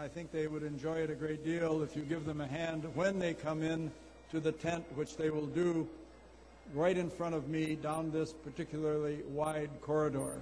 I think they would enjoy it a great deal if you give them a hand when they come in to the tent, which they will do right in front of me down this particularly wide corridor.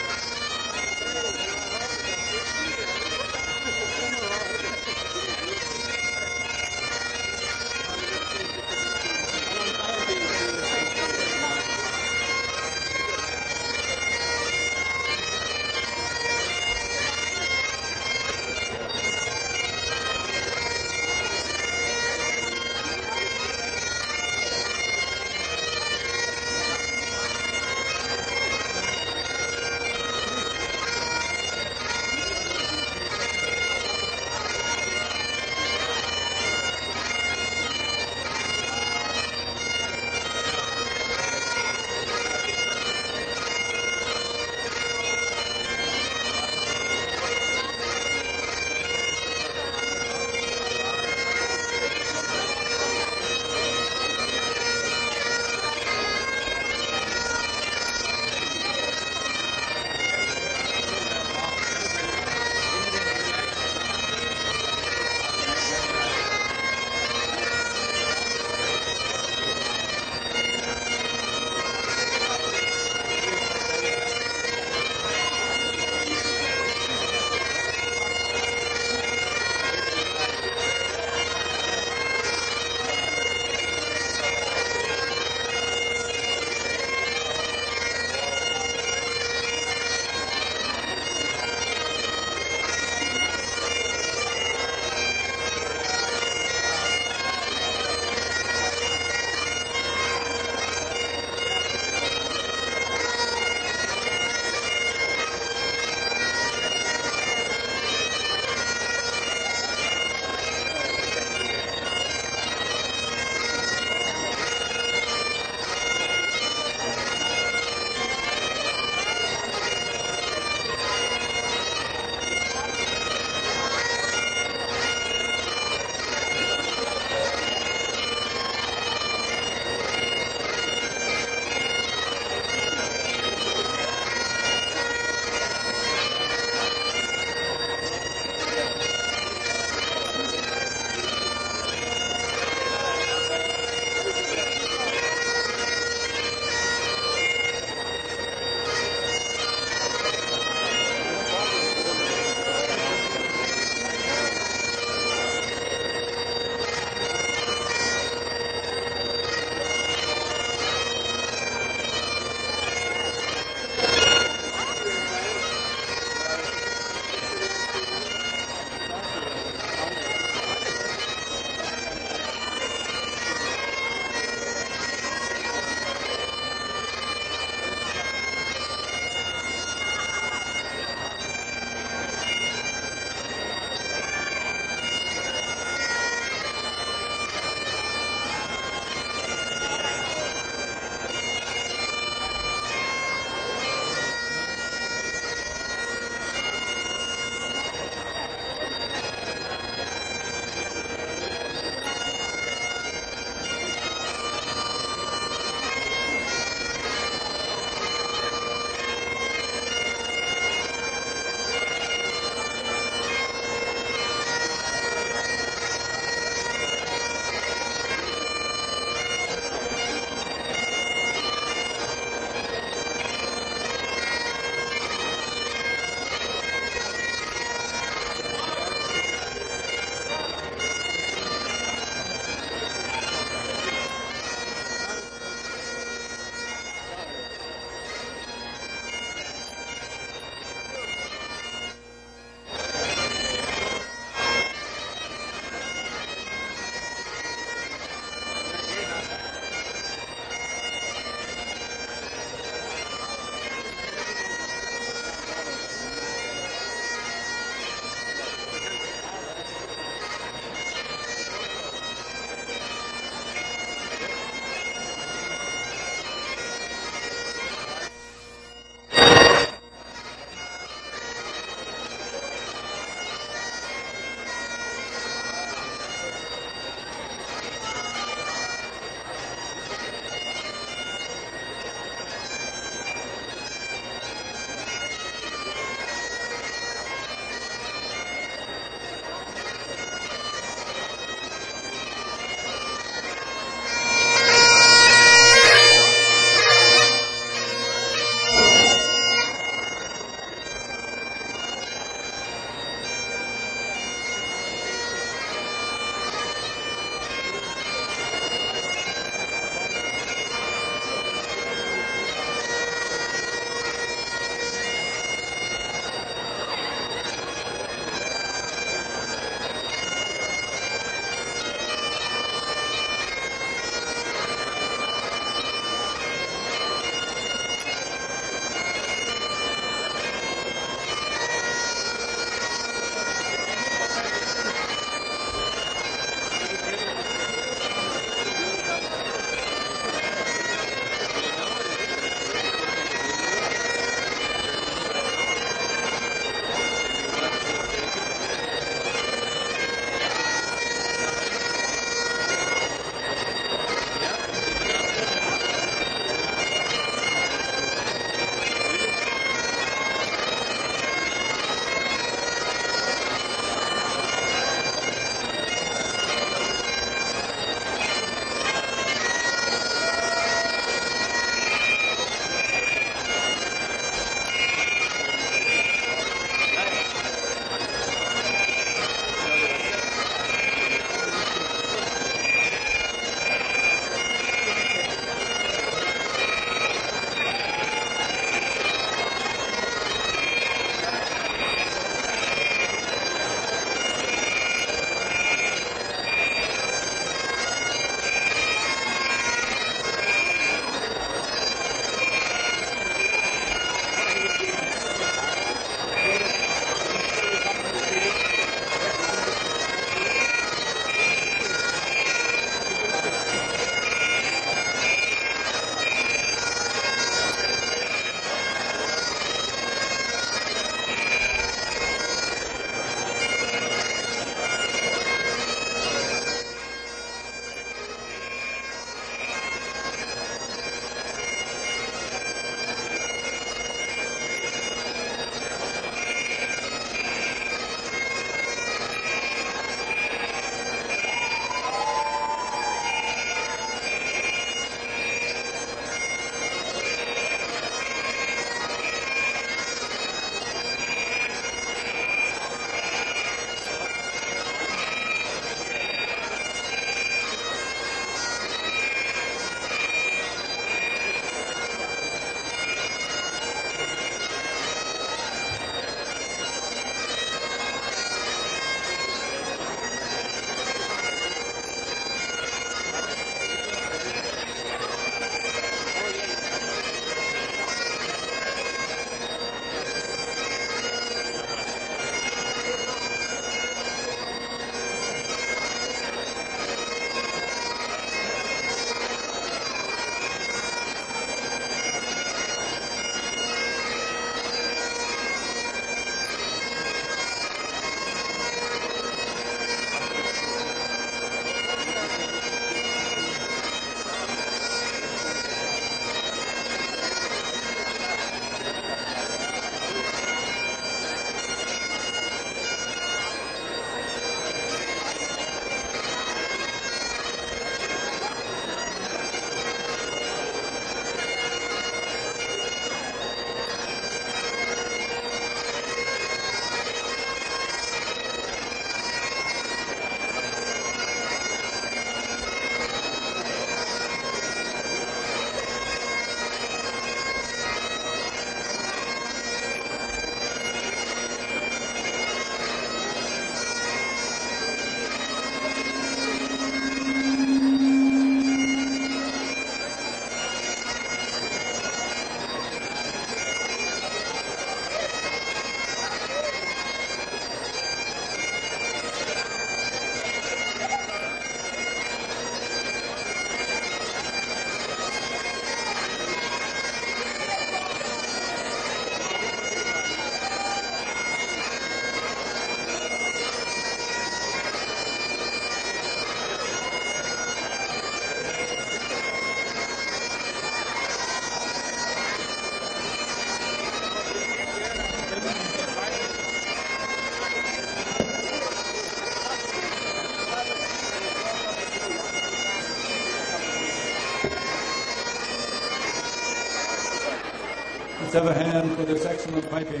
have a hand for this excellent piping.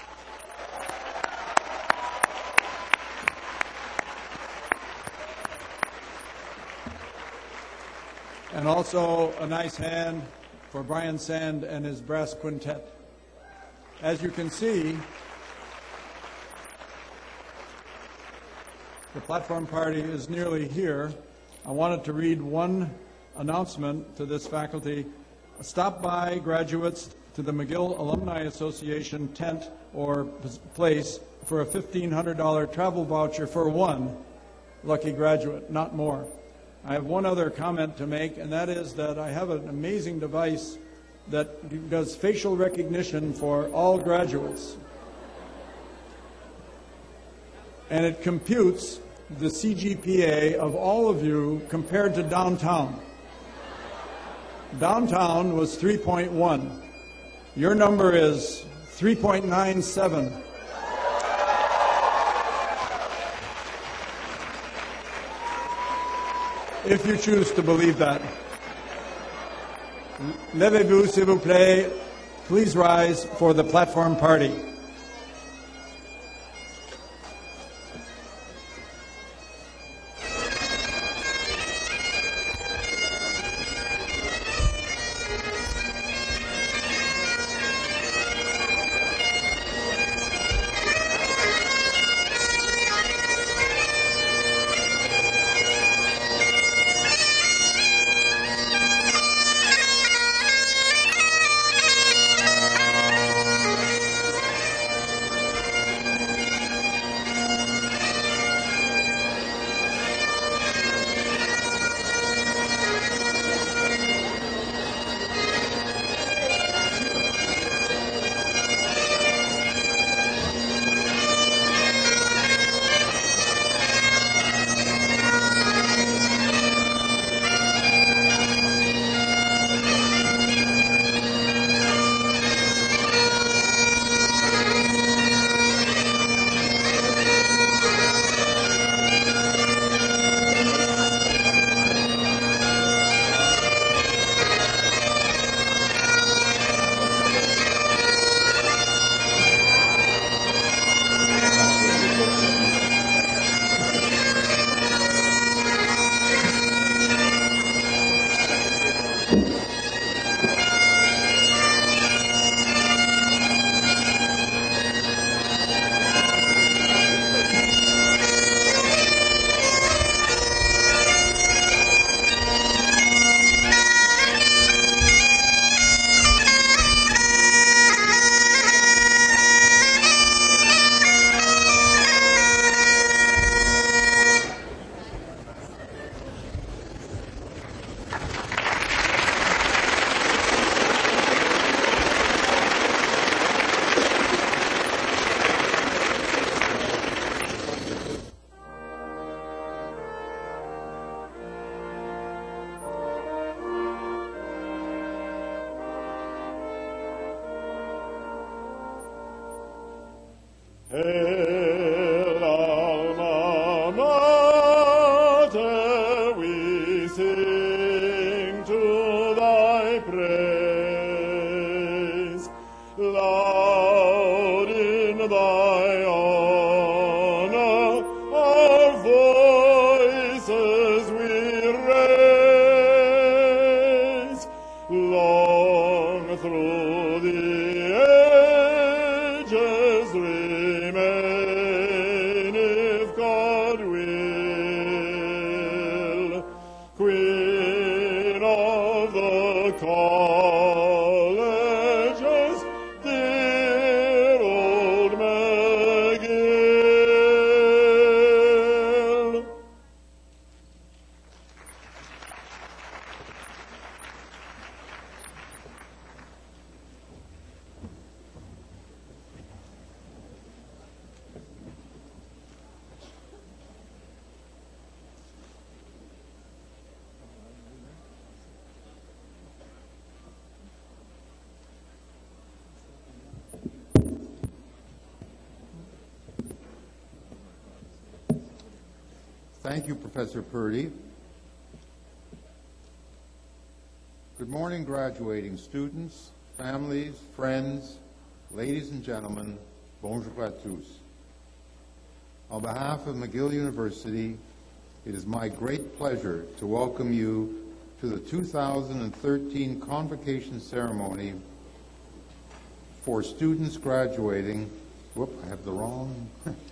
And also a nice hand for Brian Sand and his brass quintet. As you can see, the platform party is nearly here. I wanted to read one announcement to this faculty. Stop by, graduates, to the McGill Alumni Association tent or place for a $1,500 travel voucher for one lucky graduate, not more. I have one other comment to make, and that is that I have an amazing device that does facial recognition for all graduates. And it computes the CGPA of all of you compared to downtown. Downtown was 3.1. Your number is 3.97. If you choose to believe that. Levez-vous, s'il vous plaît. Please rise for the platform party. Hail, Alma Mater, we sing to thy praise. Loud in thy honor, our voices we raise. Long through the ages remain, if God will. Queen of the colleges, dear old McGill. Thank you, Professor Purdy. Good morning, graduating students, families, friends, ladies and gentlemen, bonjour à tous. On behalf of McGill University, it is my great pleasure to welcome you to the 2013 convocation ceremony for students graduating. Whoop, I have the wrong.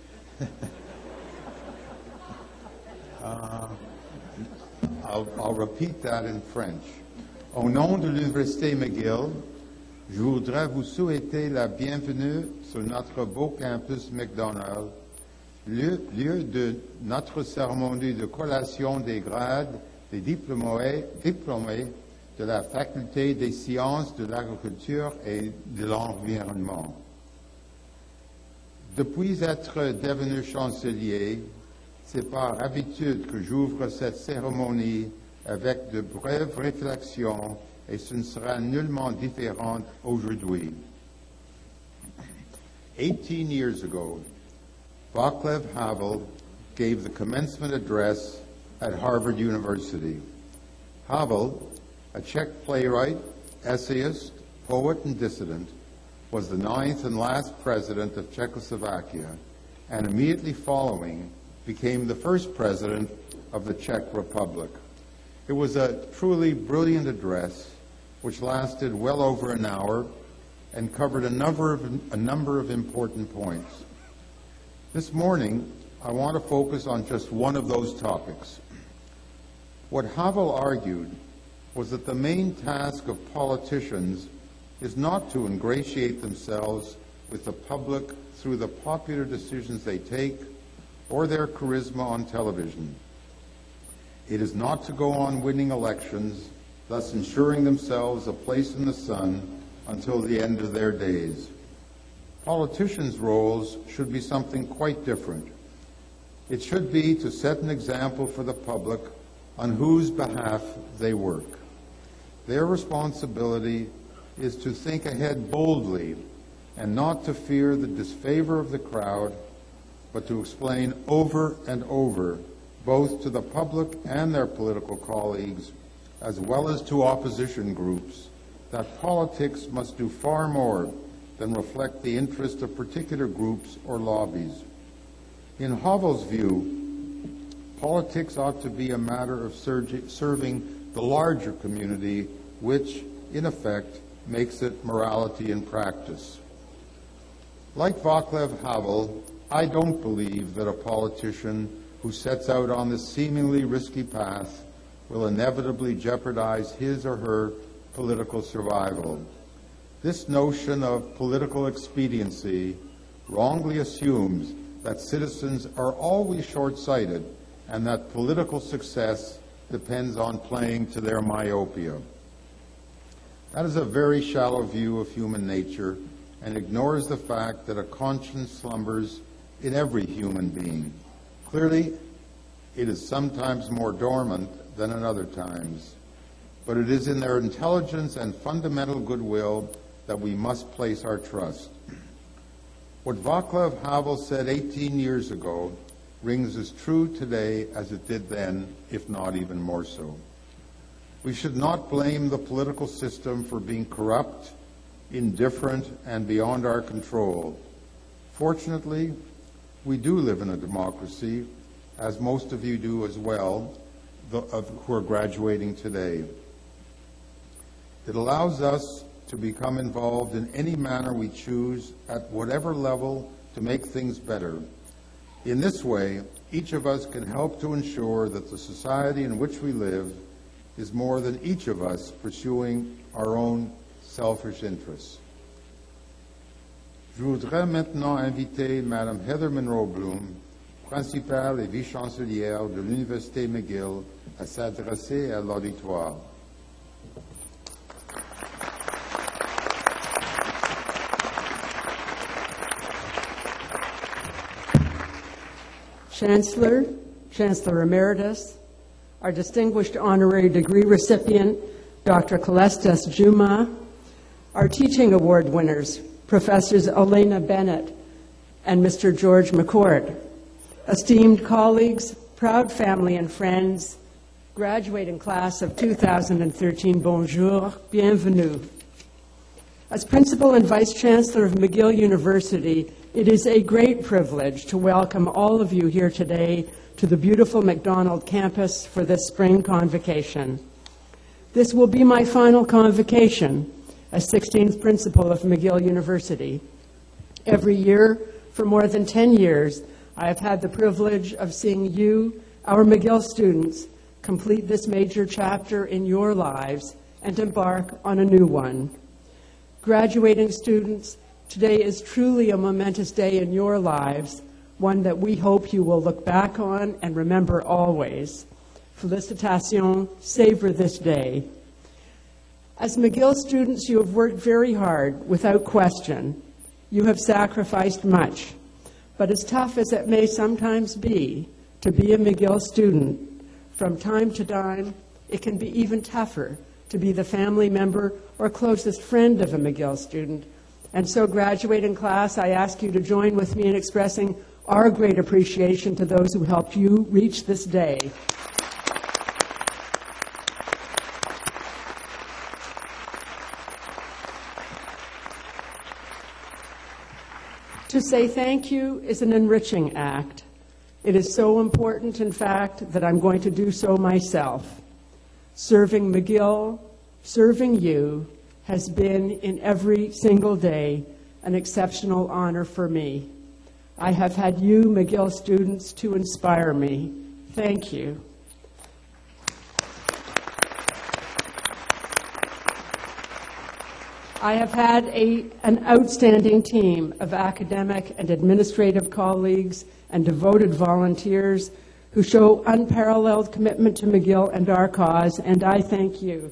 I'll repeat that in French. Au nom de l'Université McGill, je voudrais vous souhaiter la bienvenue sur notre beau campus McDonald, lieu de notre cérémonie de collation des grades des diplômés de la Faculté des sciences de l'agriculture et de l'environnement. Depuis être devenu chancelier, c'est par habitude que j'ouvre cette cérémonie avec de brèves réflexions et ce ne sera nullement différent aujourd'hui. 18 years ago, Václav Havel gave the commencement address at Harvard University. Havel, a Czech playwright, essayist, poet, and dissident, was the 9th and last president of Czechoslovakia, and immediately following became the first president of the Czech Republic. It was a truly brilliant address which lasted well over an hour and covered a number of important points. This morning, I want to focus on just one of those topics. What Havel argued was that the main task of politicians is not to ingratiate themselves with the public through the popular decisions they take or their charisma on television. It is not to go on winning elections, thus ensuring themselves a place in the sun until the end of their days. Politicians' roles should be something quite different. It should be to set an example for the public on whose behalf they work. Their responsibility is to think ahead boldly and not to fear the disfavor of the crowd, but to explain over and over, both to the public and their political colleagues, as well as to opposition groups, that politics must do far more than reflect the interest of particular groups or lobbies. In Havel's view, politics ought to be a matter of serving the larger community, which, in effect, makes it morality in practice. Like Václav Havel, I don't believe that a politician who sets out on this seemingly risky path will inevitably jeopardize his or her political survival. This notion of political expediency wrongly assumes that citizens are always short-sighted and that political success depends on playing to their myopia. That is a very shallow view of human nature and ignores the fact that a conscience slumbers in every human being. Clearly, it is sometimes more dormant than at other times, but it is in their intelligence and fundamental goodwill that we must place our trust. What Václav Havel said 18 years ago rings as true today as it did then, if not even more so. We should not blame the political system for being corrupt, indifferent, and beyond our control. Fortunately, we do live in a democracy, as most of you do as well, who are graduating today. It allows us to become involved in any manner we choose at whatever level to make things better. In this way, each of us can help to ensure that the society in which we live is more than each of us pursuing our own selfish interests. Je voudrais maintenant inviter Madame Heather Monroe Bloom, principale et vice-chancelière de l'Université McGill, à s'adresser à l'auditoire. Chancellor, Chancellor Emeritus, our distinguished honorary degree recipient, Dr. Calestas Juma, our teaching award winners, Professors Elena Bennett and Mr. George McCord, esteemed colleagues, proud family and friends, graduating class of 2013, bonjour, bienvenue. As Principal and Vice Chancellor of McGill University, it is a great privilege to welcome all of you here today to the beautiful MacDonald campus for this spring convocation. This will be my final convocation as 16th Principal of McGill University. Every year, for more than 10 years, I have had the privilege of seeing you, our McGill students, complete this major chapter in your lives and embark on a new one. Graduating students, today is truly a momentous day in your lives, one that we hope you will look back on and remember always. Félicitations, savor this day. As McGill students, you have worked very hard, without question. You have sacrificed much. But as tough as it may sometimes be to be a McGill student, from time to time, it can be even tougher to be the family member or closest friend of a McGill student. And so, graduating class, I ask you to join with me in expressing our great appreciation to those who helped you reach this day. To say thank you is an enriching act. It is so important, in fact, that I'm going to do so myself. Serving McGill, serving you, has been in every single day an exceptional honor for me. I have had you, McGill students, to inspire me. Thank you. I have had an outstanding team of academic and administrative colleagues and devoted volunteers who show unparalleled commitment to McGill and our cause, and I thank you.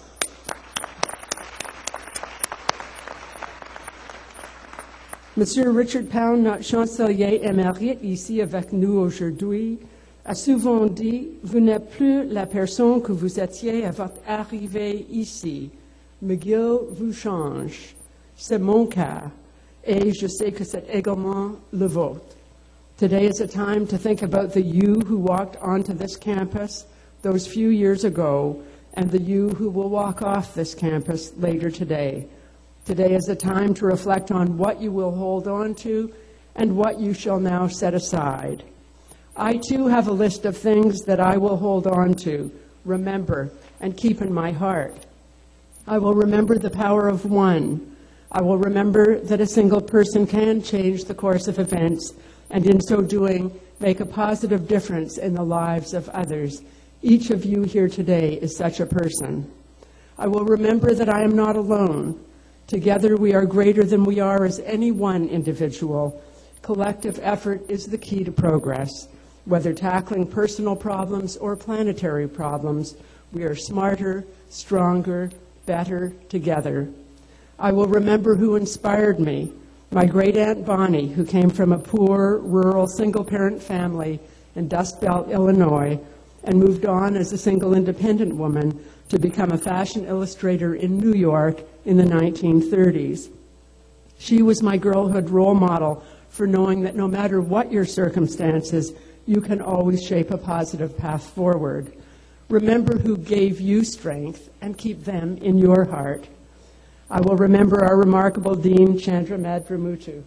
Monsieur Richard Pound, notre chancelier émérite ici avec nous aujourd'hui, a souvent dit, vous n'êtes plus la personne que vous étiez à votre arrivée ici. McGill vous change. C'est mon cas, et je sais que c'est également le vôtre. Today is a time to think about the you who walked onto this campus those few years ago and the you who will walk off this campus later today. Today is a time to reflect on what you will hold on to and what you shall now set aside. I too have a list of things that I will hold on to, remember, and keep in my heart. I will remember the power of one. I will remember that a single person can change the course of events and in so doing, make a positive difference in the lives of others. Each of you here today is such a person. I will remember that I am not alone. Together we are greater than we are as any one individual. Collective effort is the key to progress. Whether tackling personal problems or planetary problems, we are smarter, stronger, better together. I will remember who inspired me. My great-aunt Bonnie, who came from a poor, rural, single-parent family in Dust Belt, Illinois, and moved on as a single independent woman to become a fashion illustrator in New York in the 1930s. She was my girlhood role model for knowing that no matter what your circumstances, you can always shape a positive path forward. Remember who gave you strength and keep them in your heart. I will remember our remarkable Dean, Chandra Madramuthu,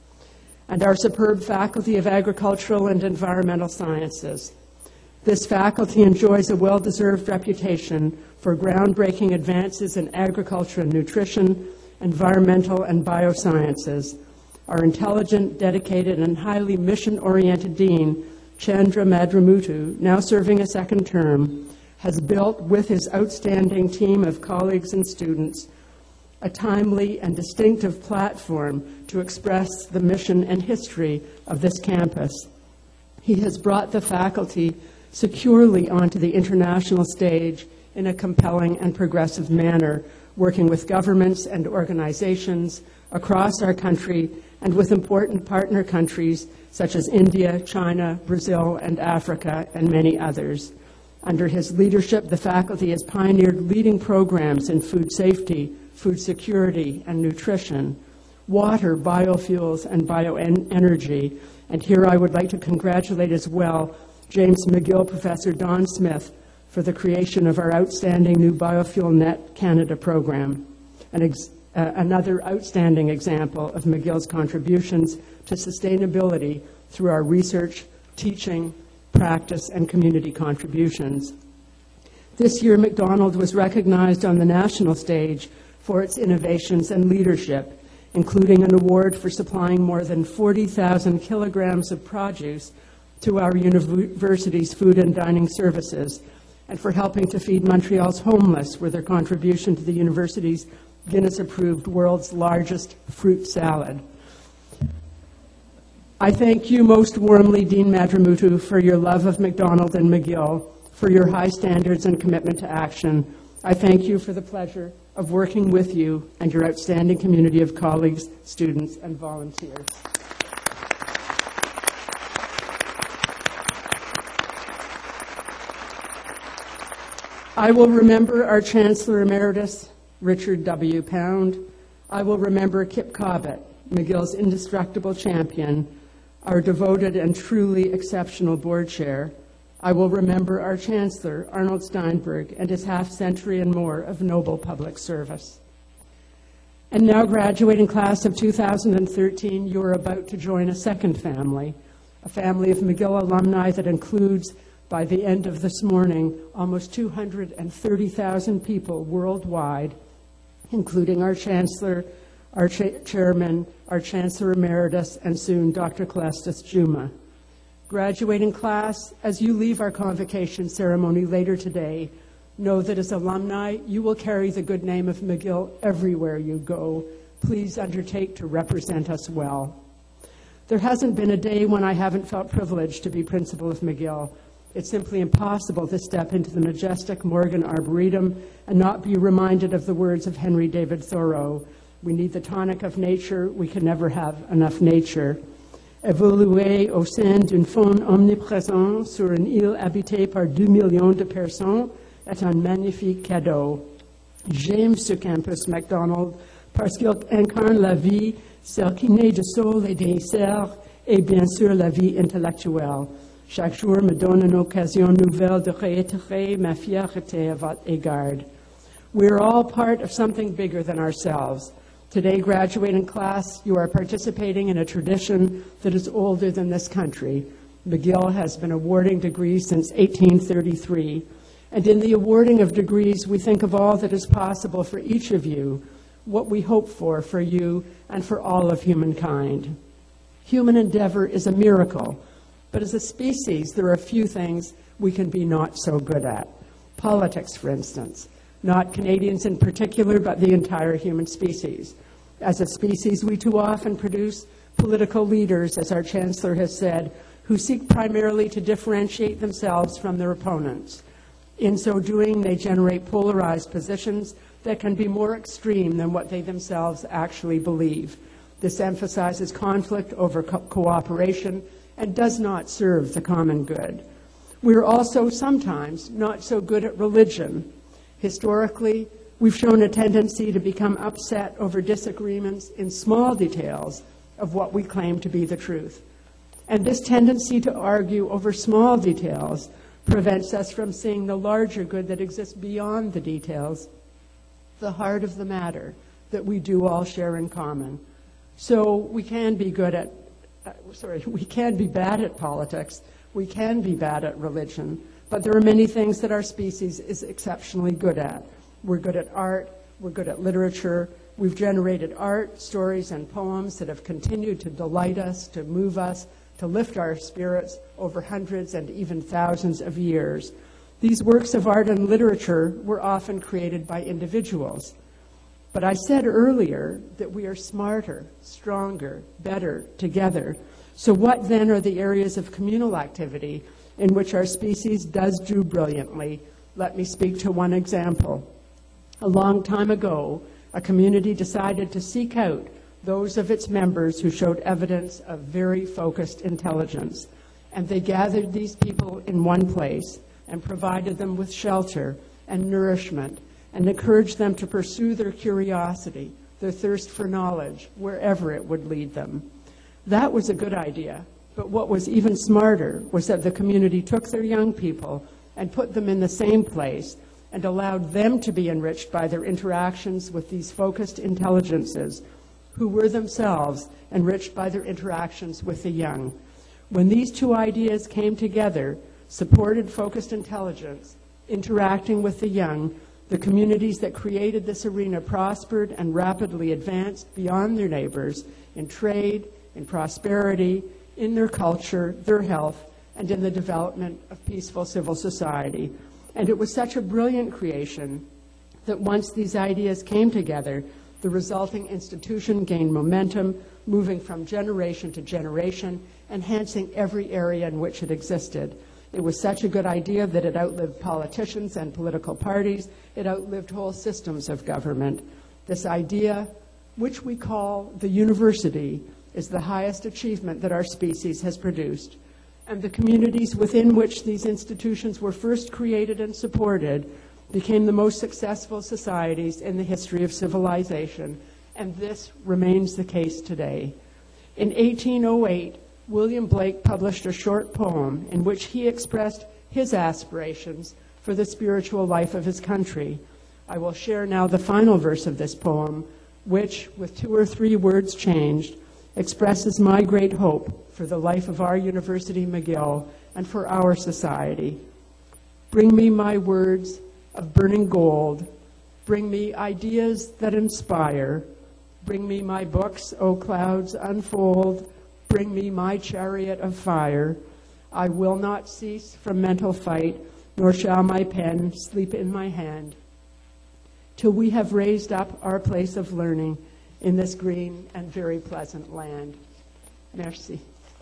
and our superb Faculty of Agricultural and Environmental Sciences. This faculty enjoys a well-deserved reputation for groundbreaking advances in agriculture and nutrition, environmental and biosciences. Our intelligent, dedicated, and highly mission-oriented Dean, Chandra Madramuthu, now serving a second term, has built with his outstanding team of colleagues and students a timely and distinctive platform to express the mission and history of this campus. He has brought the faculty securely onto the international stage in a compelling and progressive manner, working with governments and organizations across our country and with important partner countries such as India, China, Brazil, and Africa, and many others. Under his leadership, the faculty has pioneered leading programs in food safety, food security, and nutrition, water, biofuels, and bioenergy. And here I would like to congratulate as well James McGill Professor Don Smith for the creation of our outstanding new Biofuel Net Canada program. An another outstanding example of McGill's contributions to sustainability through our research, teaching, practice, and community contributions. This year, Macdonald was recognized on the national stage for its innovations and leadership, including an award for supplying more than 40,000 kilograms of produce to our university's food and dining services, and for helping to feed Montreal's homeless with their contribution to the university's Guinness-approved world's largest fruit salad. I thank you most warmly, Dean Madramutu, for your love of Macdonald and McGill, for your high standards and commitment to action. I thank you for the pleasure of working with you and your outstanding community of colleagues, students, and volunteers. I will remember our Chancellor Emeritus, Richard W. Pound. I will remember Kip Cobbett, McGill's indestructible champion, our devoted and truly exceptional board chair. I will remember our Chancellor, Arnold Steinberg, and his half-century and more of noble public service. And now, graduating class of 2013, you are about to join a second family, a family of McGill alumni that includes, by the end of this morning, almost 230,000 people worldwide, including our Chancellor, our Chairman, our Chancellor Emeritus, and soon Dr. Calestis Juma. Graduating class, as you leave our convocation ceremony later today, know that as alumni, you will carry the good name of McGill everywhere you go. Please undertake to represent us well. There hasn't been a day when I haven't felt privileged to be principal of McGill. It's simply impossible to step into the majestic Morgan Arboretum and not be reminded of the words of Henry David Thoreau. We need the tonic of nature. We can never have enough nature. Évoluer au sein d'une faune omniprésente sur une île habitée par 2 millions de personnes est un magnifique cadeau. J'aime ce campus Macdonald parce qu'il incarne la vie, celle qui naît du sol et des cerfs, et bien sûr la vie intellectuelle. Chaque jour me donne une occasion nouvelle de réitérer ma fierté à votre égard. We're all part of something bigger than ourselves. Today, graduating class, you are participating in a tradition that is older than this country. McGill has been awarding degrees since 1833. And in the awarding of degrees, we think of all that is possible for each of you, what we hope for you, and for all of humankind. Human endeavor is a miracle. But as a species, there are a few things we can be not so good at. Politics, for instance. Not Canadians in particular, but the entire human species. As a species, we too often produce political leaders, as our Chancellor has said, who seek primarily to differentiate themselves from their opponents. In so doing, they generate polarized positions that can be more extreme than what they themselves actually believe. This emphasizes conflict over cooperation and does not serve the common good. We're also sometimes not so good at religion. Historically, we've shown a tendency to become upset over disagreements in small details of what we claim to be the truth. And this tendency to argue over small details prevents us from seeing the larger good that exists beyond the details, the heart of the matter that we do all share in common. So we can be we can be bad at politics, we can be bad at religion, but there are many things that our species is exceptionally good at. We're good at art, we're good at literature, we've generated art, stories, and poems that have continued to delight us, to move us, to lift our spirits over hundreds and even thousands of years. These works of art and literature were often created by individuals. But I said earlier that we are smarter, stronger, better together. So what then are the areas of communal activity in which our species does do brilliantly? Let me speak to one example. A long time ago, a community decided to seek out those of its members who showed evidence of very focused intelligence. And they gathered these people in one place and provided them with shelter and nourishment and encouraged them to pursue their curiosity, their thirst for knowledge, wherever it would lead them. That was a good idea, but what was even smarter was that the community took their young people and put them in the same place and allowed them to be enriched by their interactions with these focused intelligences, who were themselves enriched by their interactions with the young. When these two ideas came together, supported focused intelligence, interacting with the young, the communities that created this arena prospered and rapidly advanced beyond their neighbors in trade, in prosperity, in their culture, their health, and in the development of peaceful civil society. And it was such a brilliant creation that once these ideas came together, the resulting institution gained momentum, moving from generation to generation, enhancing every area in which it existed. It was such a good idea that it outlived politicians and political parties. It outlived whole systems of government. This idea, which we call the university, is the highest achievement that our species has produced. And the communities within which these institutions were first created and supported became the most successful societies in the history of civilization, and this remains the case today. In 1808, William Blake published a short poem in which he expressed his aspirations for the spiritual life of his country. I will share now the final verse of this poem, which, with 2 or 3 words changed, expresses my great hope for the life of our University McGill and for our society. Bring me my words of burning gold. Bring me ideas that inspire. Bring me my books, O clouds, unfold. Bring me my chariot of fire. I will not cease from mental fight, nor shall my pen sleep in my hand, till we have raised up our place of learning in this green and very pleasant land. Merci.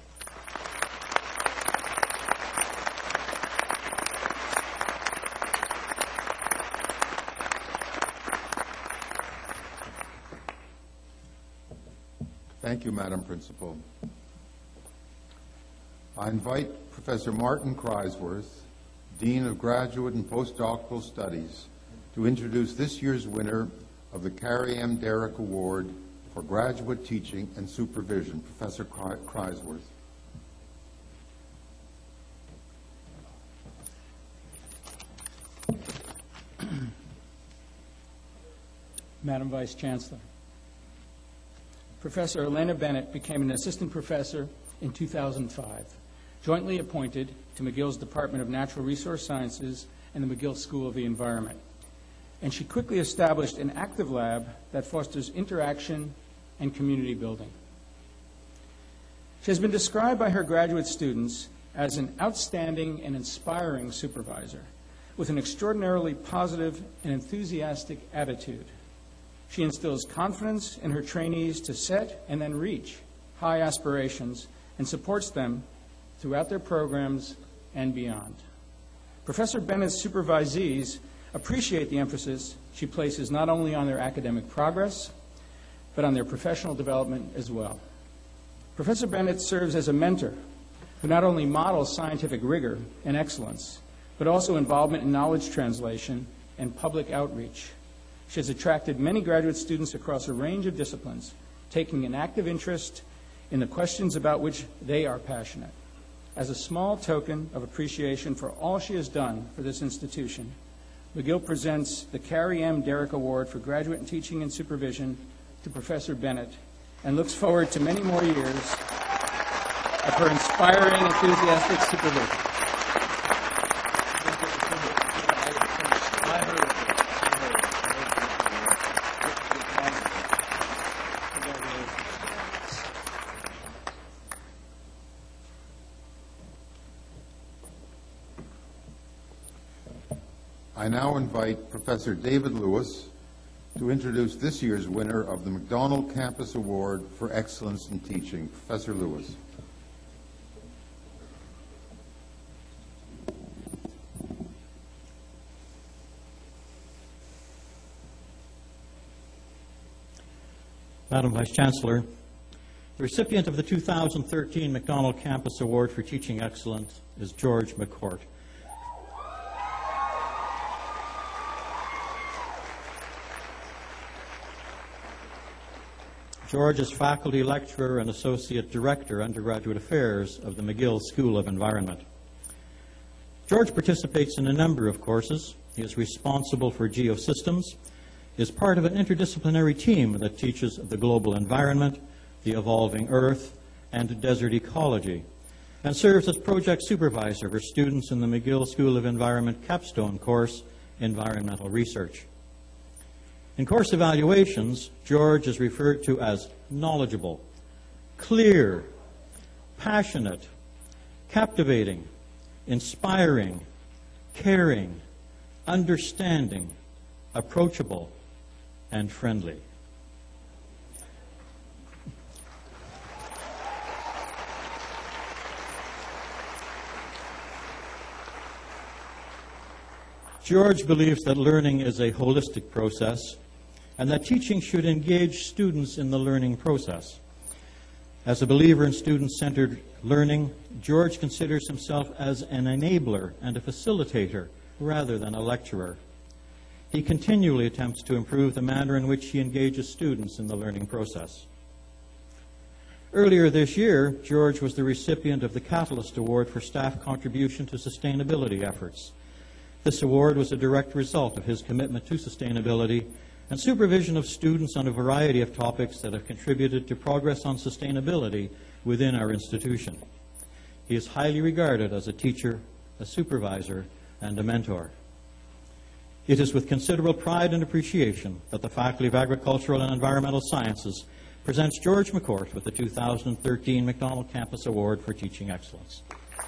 Thank you, Madam Principal. I invite Professor Martin Kreisworth, Dean of Graduate and Postdoctoral Studies, to introduce this year's winner of the Carrie M. Derrick Award for Graduate Teaching and Supervision, Professor Kreisworth. Madam Vice Chancellor, Professor Elena Bennett became an assistant professor in 2005, jointly appointed to McGill's Department of Natural Resource Sciences and the McGill School of the Environment. And she quickly established an active lab that fosters interaction and community building. She has been described by her graduate students as an outstanding and inspiring supervisor with an extraordinarily positive and enthusiastic attitude. She instills confidence in her trainees to set and then reach high aspirations and supports them throughout their programs and beyond. Professor Bennett's supervisees appreciate the emphasis she places not only on their academic progress, but on their professional development as well. Professor Bennett serves as a mentor who not only models scientific rigor and excellence, but also involvement in knowledge translation and public outreach. She has attracted many graduate students across a range of disciplines, taking an active interest in the questions about which they are passionate. As a small token of appreciation for all she has done for this institution, McGill presents the Carrie M. Derrick Award for Graduate in Teaching and Supervision to Professor Bennett and looks forward to many more years of her inspiring, enthusiastic supervision. I now invite Professor David Lewis to introduce this year's winner of the McDonald Campus Award for Excellence in Teaching. Professor Lewis. Madam Vice Chancellor, the recipient of the 2013 McDonald Campus Award for Teaching Excellence is George McCourt. George is faculty lecturer and associate director, undergraduate affairs of the McGill School of Environment. George participates in a number of courses, He is responsible for geosystems, is part of an interdisciplinary team that teaches the global environment, the evolving Earth, and desert ecology, and serves as project supervisor for students in the McGill School of Environment capstone course, Environmental Research. In course evaluations, George is referred to as knowledgeable, clear, passionate, captivating, inspiring, caring, understanding, approachable, and friendly. George believes that learning is a holistic process and that teaching should engage students in the learning process. As a believer in student-centered learning, George considers himself as an enabler and a facilitator rather than a lecturer. He continually attempts to improve the manner in which he engages students in the learning process. Earlier this year, George was the recipient of the Catalyst Award for staff contribution to sustainability efforts. This award was a direct result of his commitment to sustainability and supervision of students on a variety of topics that have contributed to progress on sustainability within our institution. He is highly regarded as a teacher, a supervisor, and a mentor. It is with considerable pride and appreciation that the Faculty of Agricultural and Environmental Sciences presents George McCourt with the 2013 Macdonald Campus Award for Teaching Excellence.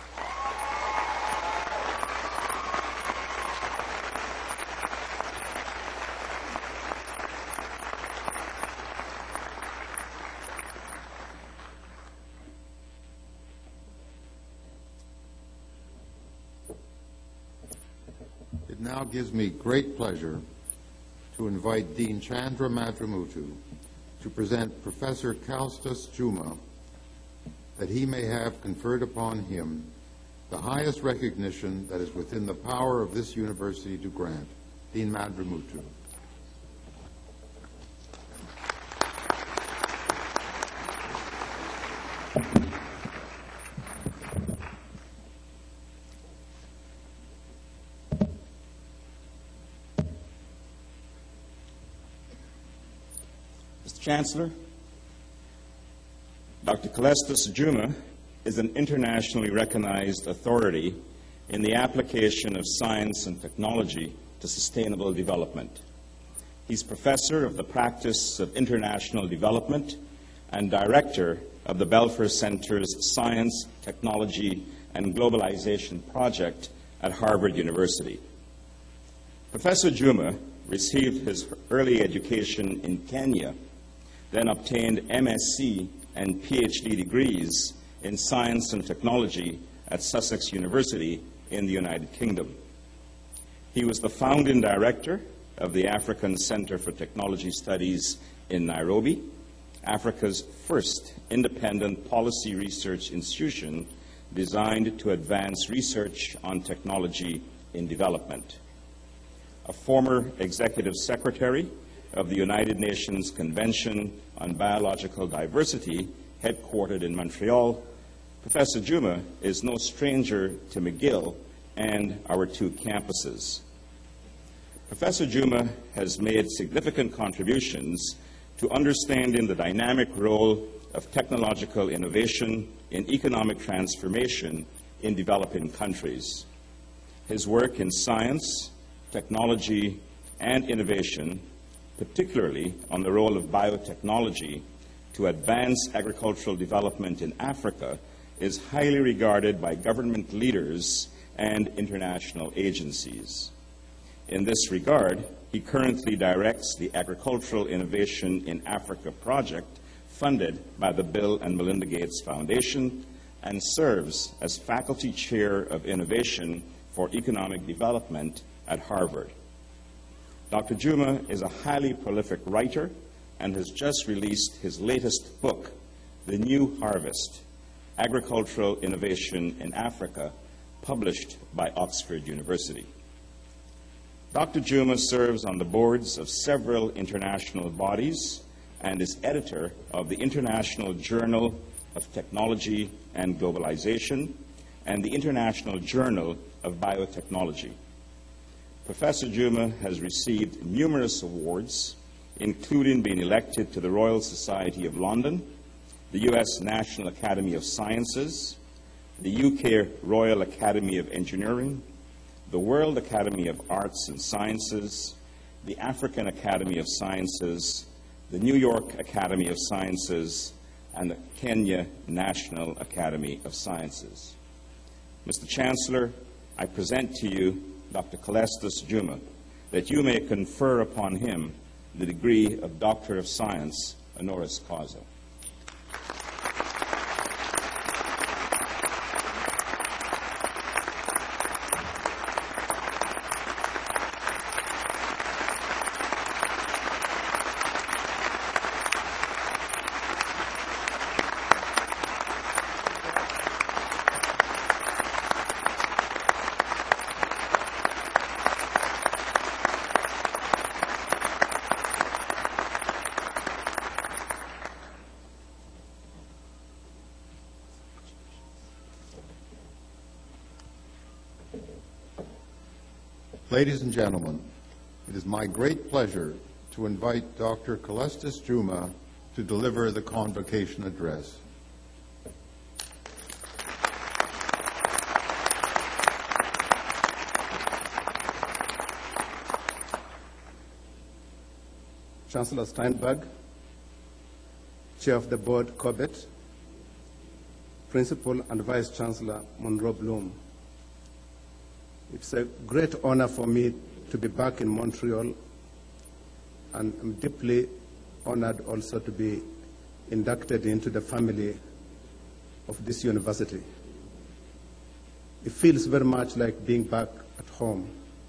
It now gives me great pleasure to invite Dean Chandra Madramuthu to present Professor Kostas Juma that he may have conferred upon him the highest recognition that is within the power of this university to grant. Dean Madramuthu. Chancellor, Dr. Kostas Juma is an internationally recognized authority in the application of science and technology to sustainable development. He's professor of the practice of international development and director of the Belfer Center's Science, Technology, and Globalization Project at Harvard University. Professor Juma received his early education in Kenya, then obtained MSc and PhD degrees in science and technology at Sussex University in the United Kingdom. He was the founding director of the African Center for Technology Studies in Nairobi, Africa's first independent policy research institution designed to advance research on technology in development. A former executive secretary of the United Nations Convention on Biological Diversity, headquartered in Montreal, Professor Juma is no stranger to McGill and our two campuses. Professor Juma has made significant contributions to understanding the dynamic role of technological innovation in economic transformation in developing countries. His work in science, technology, and innovation, particularly on the role of biotechnology to advance agricultural development in Africa, is highly regarded by government leaders and international agencies. In this regard, he currently directs the Agricultural Innovation in Africa project funded by the Bill and Melinda Gates Foundation and serves as faculty chair of innovation for economic development at Harvard. Dr. Juma is a highly prolific writer and has just released his latest book, The New Harvest, Agricultural Innovation in Africa, published by Oxford University. Dr. Juma serves on the boards of several international bodies and is editor of the International Journal of Technology and Globalization and the International Journal of Biotechnology. Professor Juma has received numerous awards, including being elected to the Royal Society of London, the US National Academy of Sciences, the UK Royal Academy of Engineering, the World Academy of Arts and Sciences, the African Academy of Sciences, the New York Academy of Sciences, and the Kenya National Academy of Sciences. Mr. Chancellor, I present to you Dr. Calestus Juma, that you may confer upon him the degree of Doctor of Science, honoris causa. Ladies and gentlemen, it is my great pleasure to invite Dr. Calestus Juma to deliver the convocation address. Chancellor Steinberg, Chair of the Board Corbett, Principal and Vice Chancellor Monroe Bloom. It's a great honor for me to be back in Montreal, and I'm deeply honored also to be inducted into the family of this university. It feels very much like being back at home.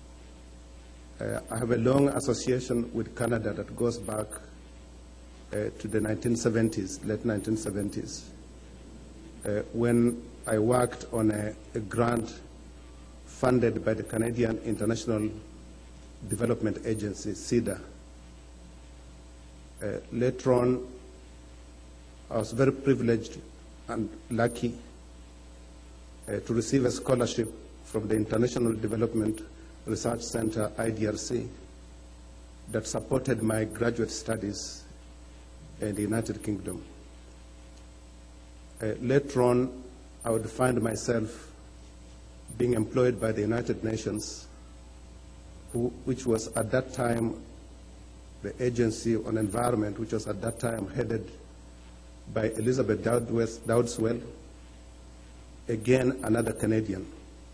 I have a long association with Canada that goes back to the 1970s, late 1970s, when I worked on a grant funded by the Canadian International Development Agency, CIDA. Later on, I was very privileged and lucky to receive a scholarship from the International Development Research Center, IDRC, that supported my graduate studies in the United Kingdom. Later on, I would find myself being employed by the United Nations, which was at that time the Agency on Environment, which was at that time headed by Elizabeth Dowdeswell, again another Canadian.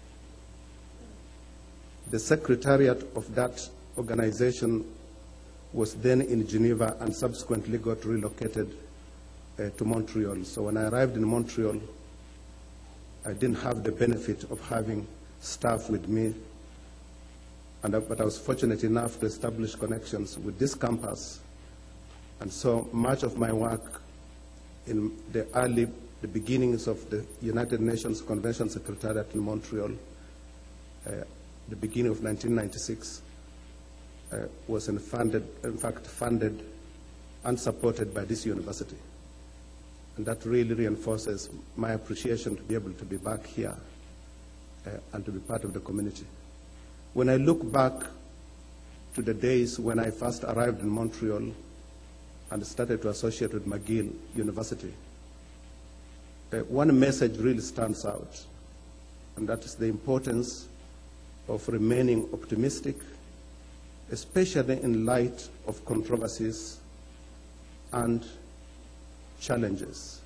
The secretariat of that organization was then in Geneva and subsequently got relocated to Montreal. So when I arrived in Montreal, I didn't have the benefit of having staff with me, but I was fortunate enough to establish connections with this campus. And so much of my work in the beginnings of the United Nations Convention Secretariat in Montreal, the beginning of 1996, was in fact funded and supported by this university. And that really reinforces my appreciation to be able to be back here and to be part of the community. When I look back to the days when I first arrived in Montreal and started to associate with McGill University, one message really stands out, and that is the importance of remaining optimistic, especially in light of controversies and challenges.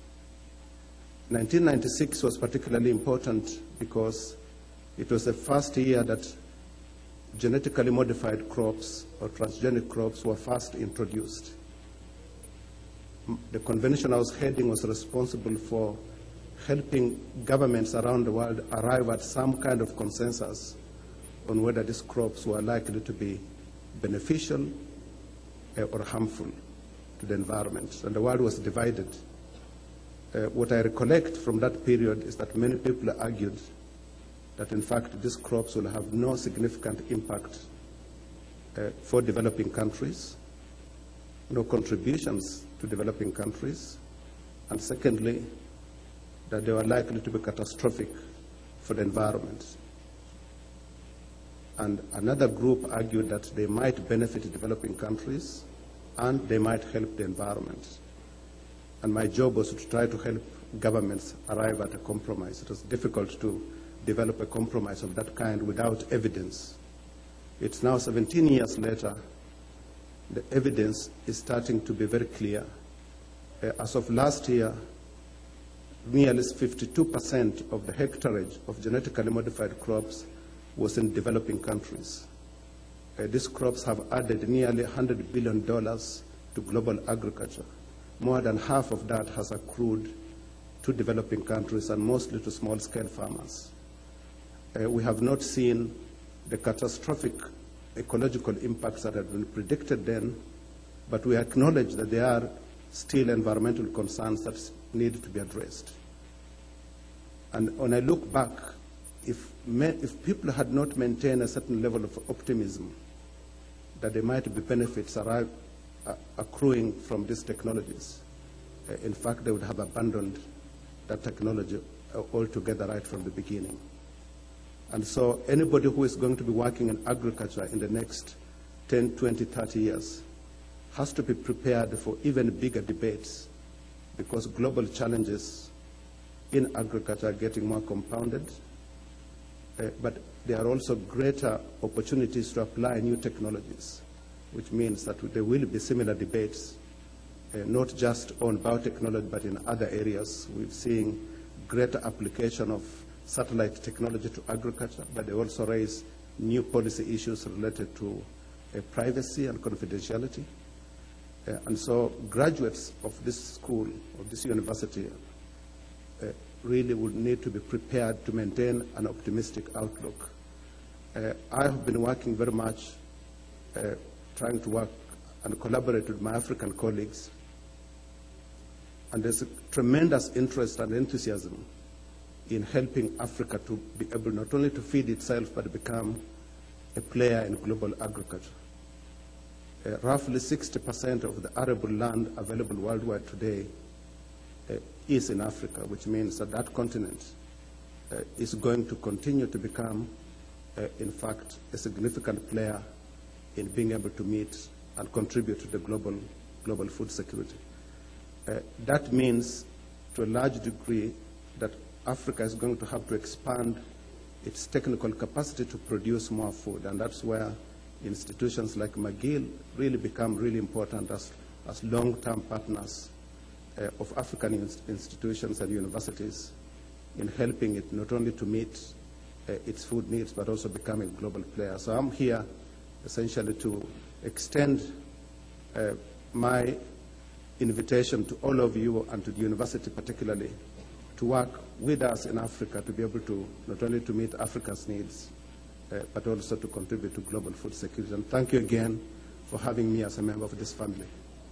1996 was particularly important because it was the first year that genetically modified crops or transgenic crops were first introduced. The convention I was heading was responsible for helping governments around the world arrive at some kind of consensus on whether these crops were likely to be beneficial or harmful to the environment, and the world was divided. What I recollect from that period is that many people argued that in fact these crops will have no significant impact for developing countries, no contributions to developing countries, and secondly, that they were likely to be catastrophic for the environment. And another group argued that they might benefit developing countries and they might help the environment. And my job was to try to help governments arrive at a compromise. It was difficult to develop a compromise of that kind without evidence. It's now 17 years later. The evidence is starting to be very clear. As of last year, nearly 52% of the hectarage of genetically modified crops was in developing countries. These crops have added nearly $100 billion to global agriculture. More than half of that has accrued to developing countries and mostly to small-scale farmers. We have not seen the catastrophic ecological impacts that had been predicted then, but we acknowledge that there are still environmental concerns that need to be addressed. And when I look back, if people had not maintained a certain level of optimism that there might be benefits accruing from these technologies, in fact, they would have abandoned that technology altogether right from the beginning. And so anybody who is going to be working in agriculture in the next 10, 20, 30 years has to be prepared for even bigger debates, because global challenges in agriculture are getting more compounded, but there are also greater opportunities to apply new technologies, which means that there will be similar debates, not just on biotechnology, but in other areas. We're seeing greater application of satellite technology to agriculture, but they also raise new policy issues related to privacy and confidentiality. And so graduates of this school, of this university, really would need to be prepared to maintain an optimistic outlook. I have been working very much, trying to work and collaborate with my African colleagues, and there's a tremendous interest and enthusiasm in helping Africa to be able not only to feed itself, but become a player in global agriculture. Roughly 60% of the arable land available worldwide today is in Africa, which means that that continent is going to continue to become, in fact, a significant player in being able to meet and contribute to the global food security. That means, to a large degree, that Africa is going to have to expand its technical capacity to produce more food, and that's where institutions like McGill really become really important as long-term partners of African institutions and universities in helping it not only to meet its food needs, but also become a global player. So I'm here essentially to extend my invitation to all of you and to the university particularly to work with us in Africa to be able to not only to meet Africa's needs, but also to contribute to global food security. And thank you again for having me as a member of this family.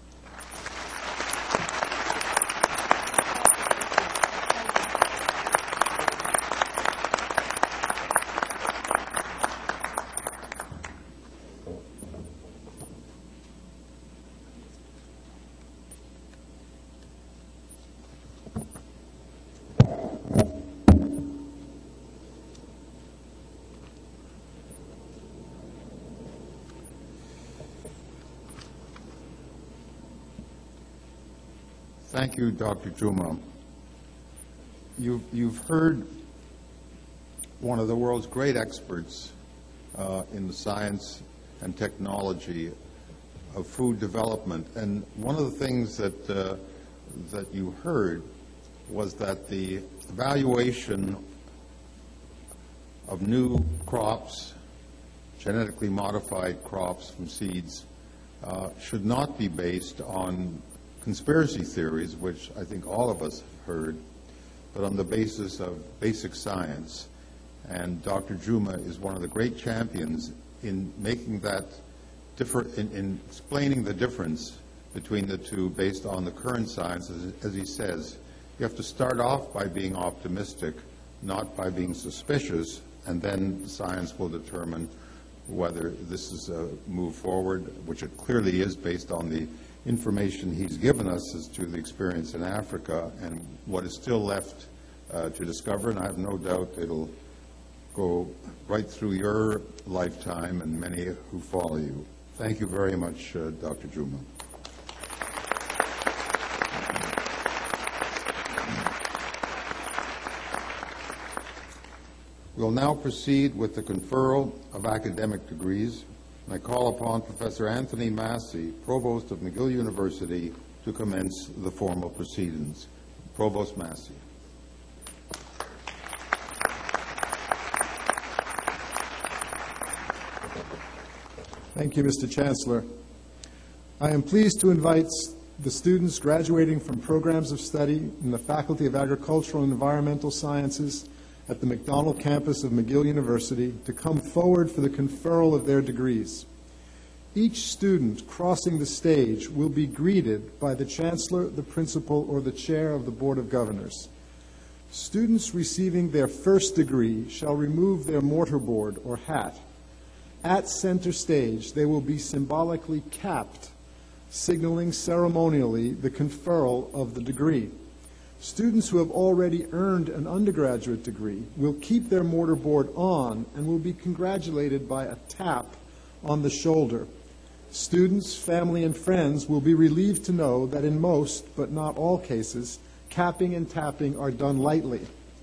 Thank you, Dr. Juma. You've heard one of the world's great experts in the science and technology of food development, and one of the things that you heard was that the evaluation of new crops, genetically modified crops from seeds, should not be based on conspiracy theories, which I think all of us have heard, but on the basis of basic science. And Dr. Juma is one of the great champions in making that in explaining the difference between the two based on the current science. As he says, you have to start off by being optimistic, not by being suspicious, and then science will determine whether this is a move forward, which it clearly is based on the information he's given us as to the experience in Africa and what is still left to discover, and I have no doubt it'll go right through your lifetime and many who follow you. Thank you very much, Dr. Juma. We'll now proceed with the conferral of academic degrees. I call upon Professor Anthony Massey, Provost of McGill University, to commence the formal proceedings. Provost Massey. Thank you, Mr. Chancellor. I am pleased to invite the students graduating from programs of study in the Faculty of Agricultural and Environmental Sciences at the McDonald campus of McGill University to come forward for the conferral of their degrees. Each student crossing the stage will be greeted by the Chancellor, the Principal, or the Chair of the Board of Governors. Students receiving their first degree shall remove their mortarboard or hat. At center stage, they will be symbolically capped, signaling ceremonially the conferral of the degree. Students who have already earned an undergraduate degree will keep their mortarboard on and will be congratulated by a tap on the shoulder. Students, family, and friends will be relieved to know that in most, but not all cases, capping and tapping are done lightly.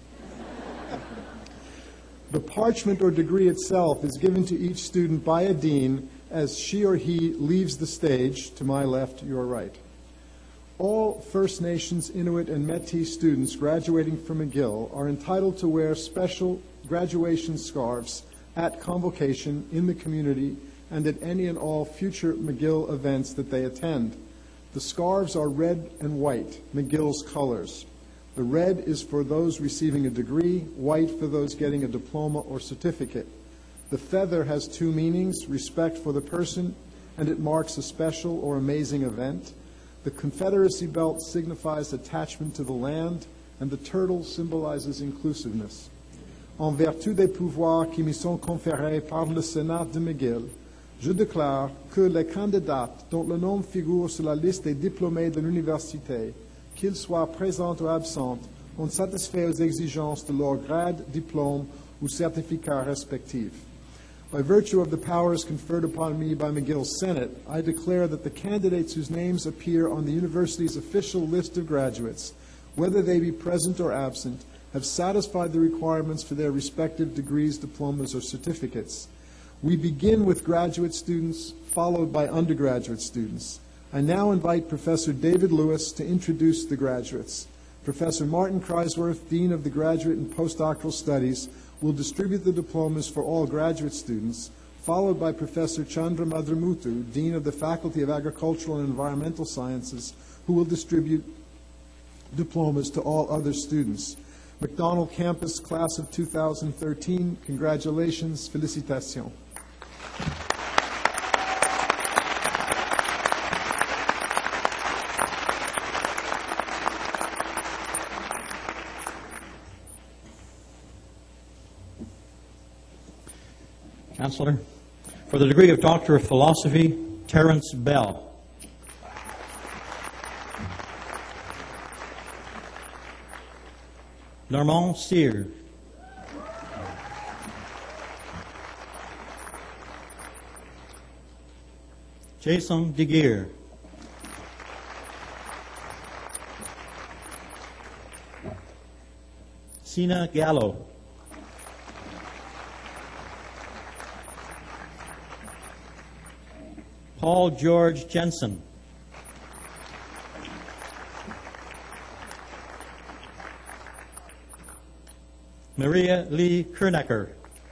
The parchment or degree itself is given to each student by a dean as she or he leaves the stage, to my left, your right. All First Nations, Inuit, and Métis students graduating from McGill are entitled to wear special graduation scarves at convocation in the community and at any and all future McGill events that they attend. The scarves are red and white, McGill's colors. The red is for those receiving a degree, white for those getting a diploma or certificate. The feather has two meanings, respect for the person, and it marks a special or amazing event. The Confederacy belt signifies attachment to the land, and the turtle symbolizes inclusiveness. En vertu des pouvoirs qui me sont conférés par le Sénat de McGill, je déclare que les candidats dont le nom figure sur la liste des diplômés de l'université, qu'ils soient présents ou absents, ont satisfait aux exigences de leur grade, diplôme ou certificat respectif. By virtue of the powers conferred upon me by McGill's Senate, I declare that the candidates whose names appear on the university's official list of graduates, whether they be present or absent, have satisfied the requirements for their respective degrees, diplomas, or certificates. We begin with graduate students, followed by undergraduate students. I now invite Professor David Lewis to introduce the graduates. Professor Martin Kreisworth, Dean of the Graduate and Postdoctoral Studies, will distribute the diplomas for all graduate students, followed by Professor Chandra Madramuthu, Dean of the Faculty of Agricultural and Environmental Sciences, who will distribute diplomas to all other students. McDonald Campus, Class of 2013, congratulations, félicitations. Chancellor, for the degree of Doctor of Philosophy, Terence Bell. Normand Cyr. Jason DeGeer. Sina Gallo. Paul George Jensen. Maria Lee Kernecker.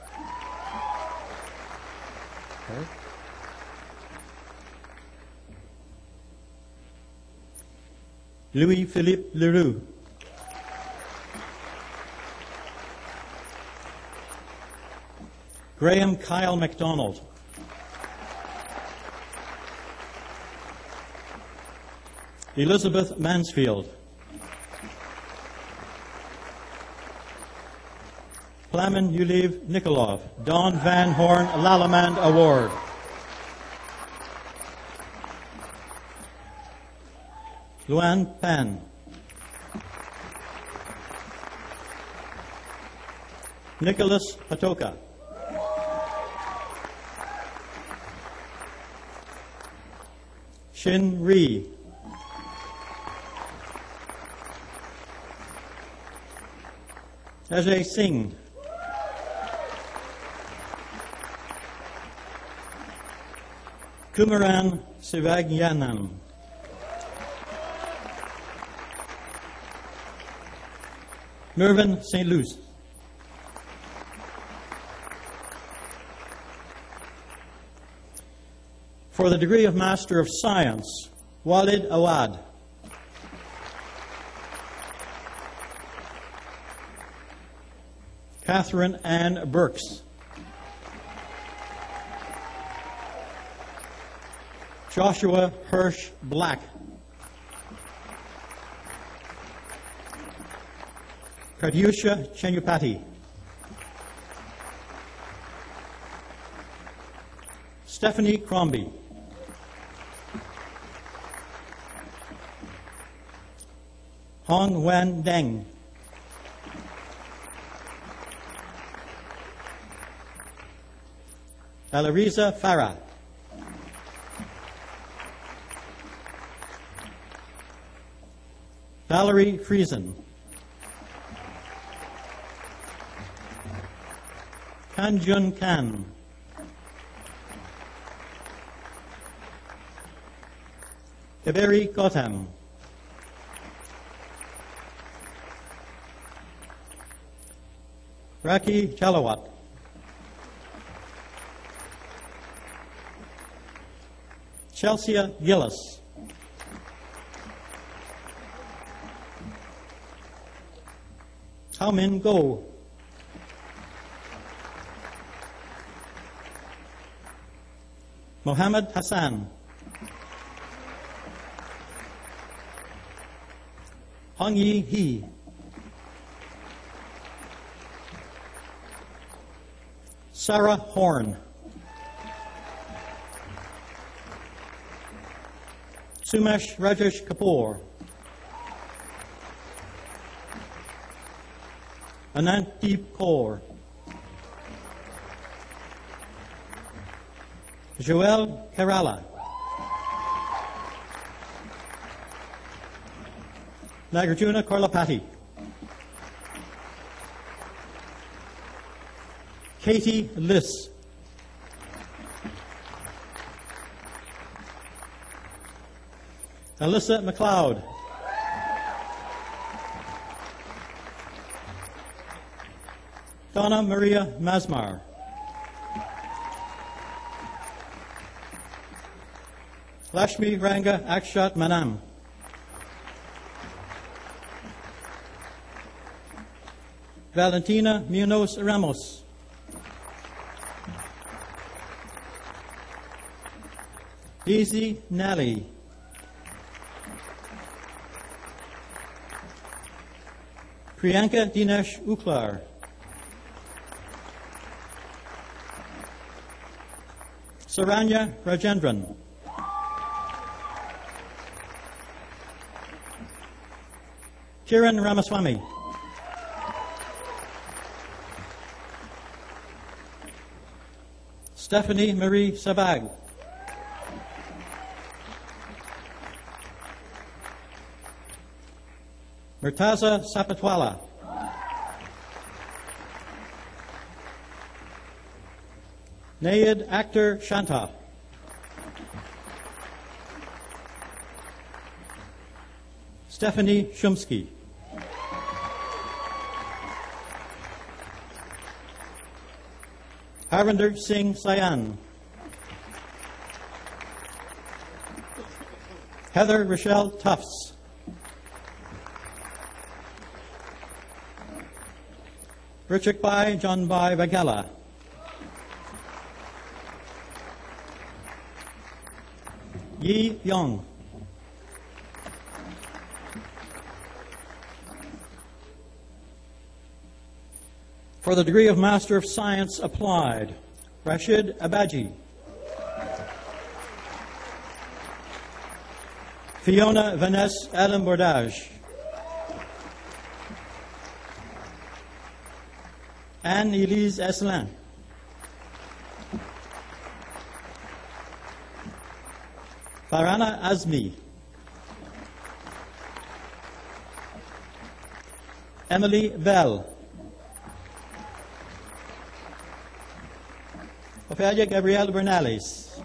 Louis-Philippe Leroux. Graham Kyle MacDonald. Elizabeth Mansfield. Plamen Yuliv Nikolov, Don Van Horn Lalamand Award. Luan Pan. Nicholas Patoka. Shin Ree. Ajay Singh. Kumaran Sivagyanam. Mervyn St. Luce. For the degree of Master of Science, Walid Awad. Catherine Ann Burks. Joshua Hirsch Black. Pradyusha Chenyupati. Stephanie Crombie. Hong Wan Deng. Alariza Farah. Valerie Friesen. Kanjun Khan. Kaveri Gautam. Raki Chalawat. Chelsea Gillis. Hao Min Go. Mohammed Hassan. Hong Yi He. Sarah Horn. Sumesh Rajesh Kapoor. Anantdeep Kaur. Joel Kerala. Nagarjuna Korlapati. Katie Liss. Alyssa McLeod. Donna Maria Masmar. Lashmi Ranga Akshat Manam. Valentina Munoz Ramos. Daisy Nally. Priyanka Dinesh Uklar. Saranya Rajendran. Kiran Ramaswamy. Stephanie Marie Sabag. Murtaza Sapatwala. Nayid Akhtar Shanta. Stephanie Shumsky. Harvinder Singh Sayan. Heather Rochelle Tufts. Richard Bai John Bai Bagala. Yi Yong. For the degree of Master of Science Applied, Rashid Abaji. Fiona Vanessa Adam Bordage. Anne-Élise Esselin. Farhana Azmi. Emily Bell. Ophelia Gabrielle Bernales.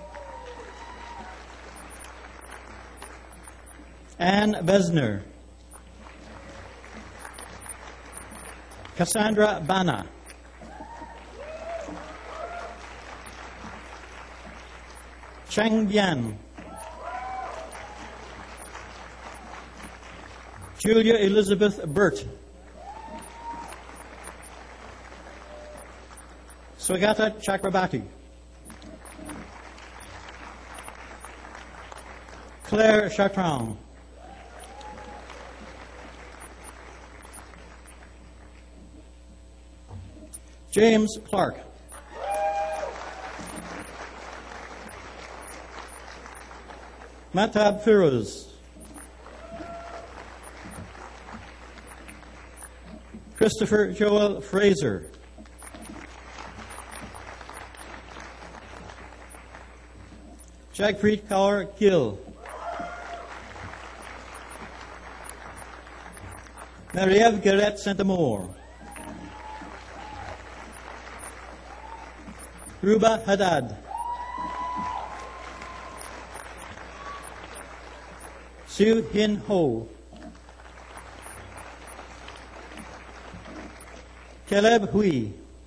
Anne Besner. Cassandra Bana. Cheng Bian. Julia Elizabeth Burt. Swagata Chakrabarti. Claire Chartrand. James Clark. Matab Firoz. Christopher Joel Fraser. Jagpreet Kaur Gill. Marie-Ève Garrett Saint-Amour. Ruba Haddad. Sue Hin Ho. Caleb Hui.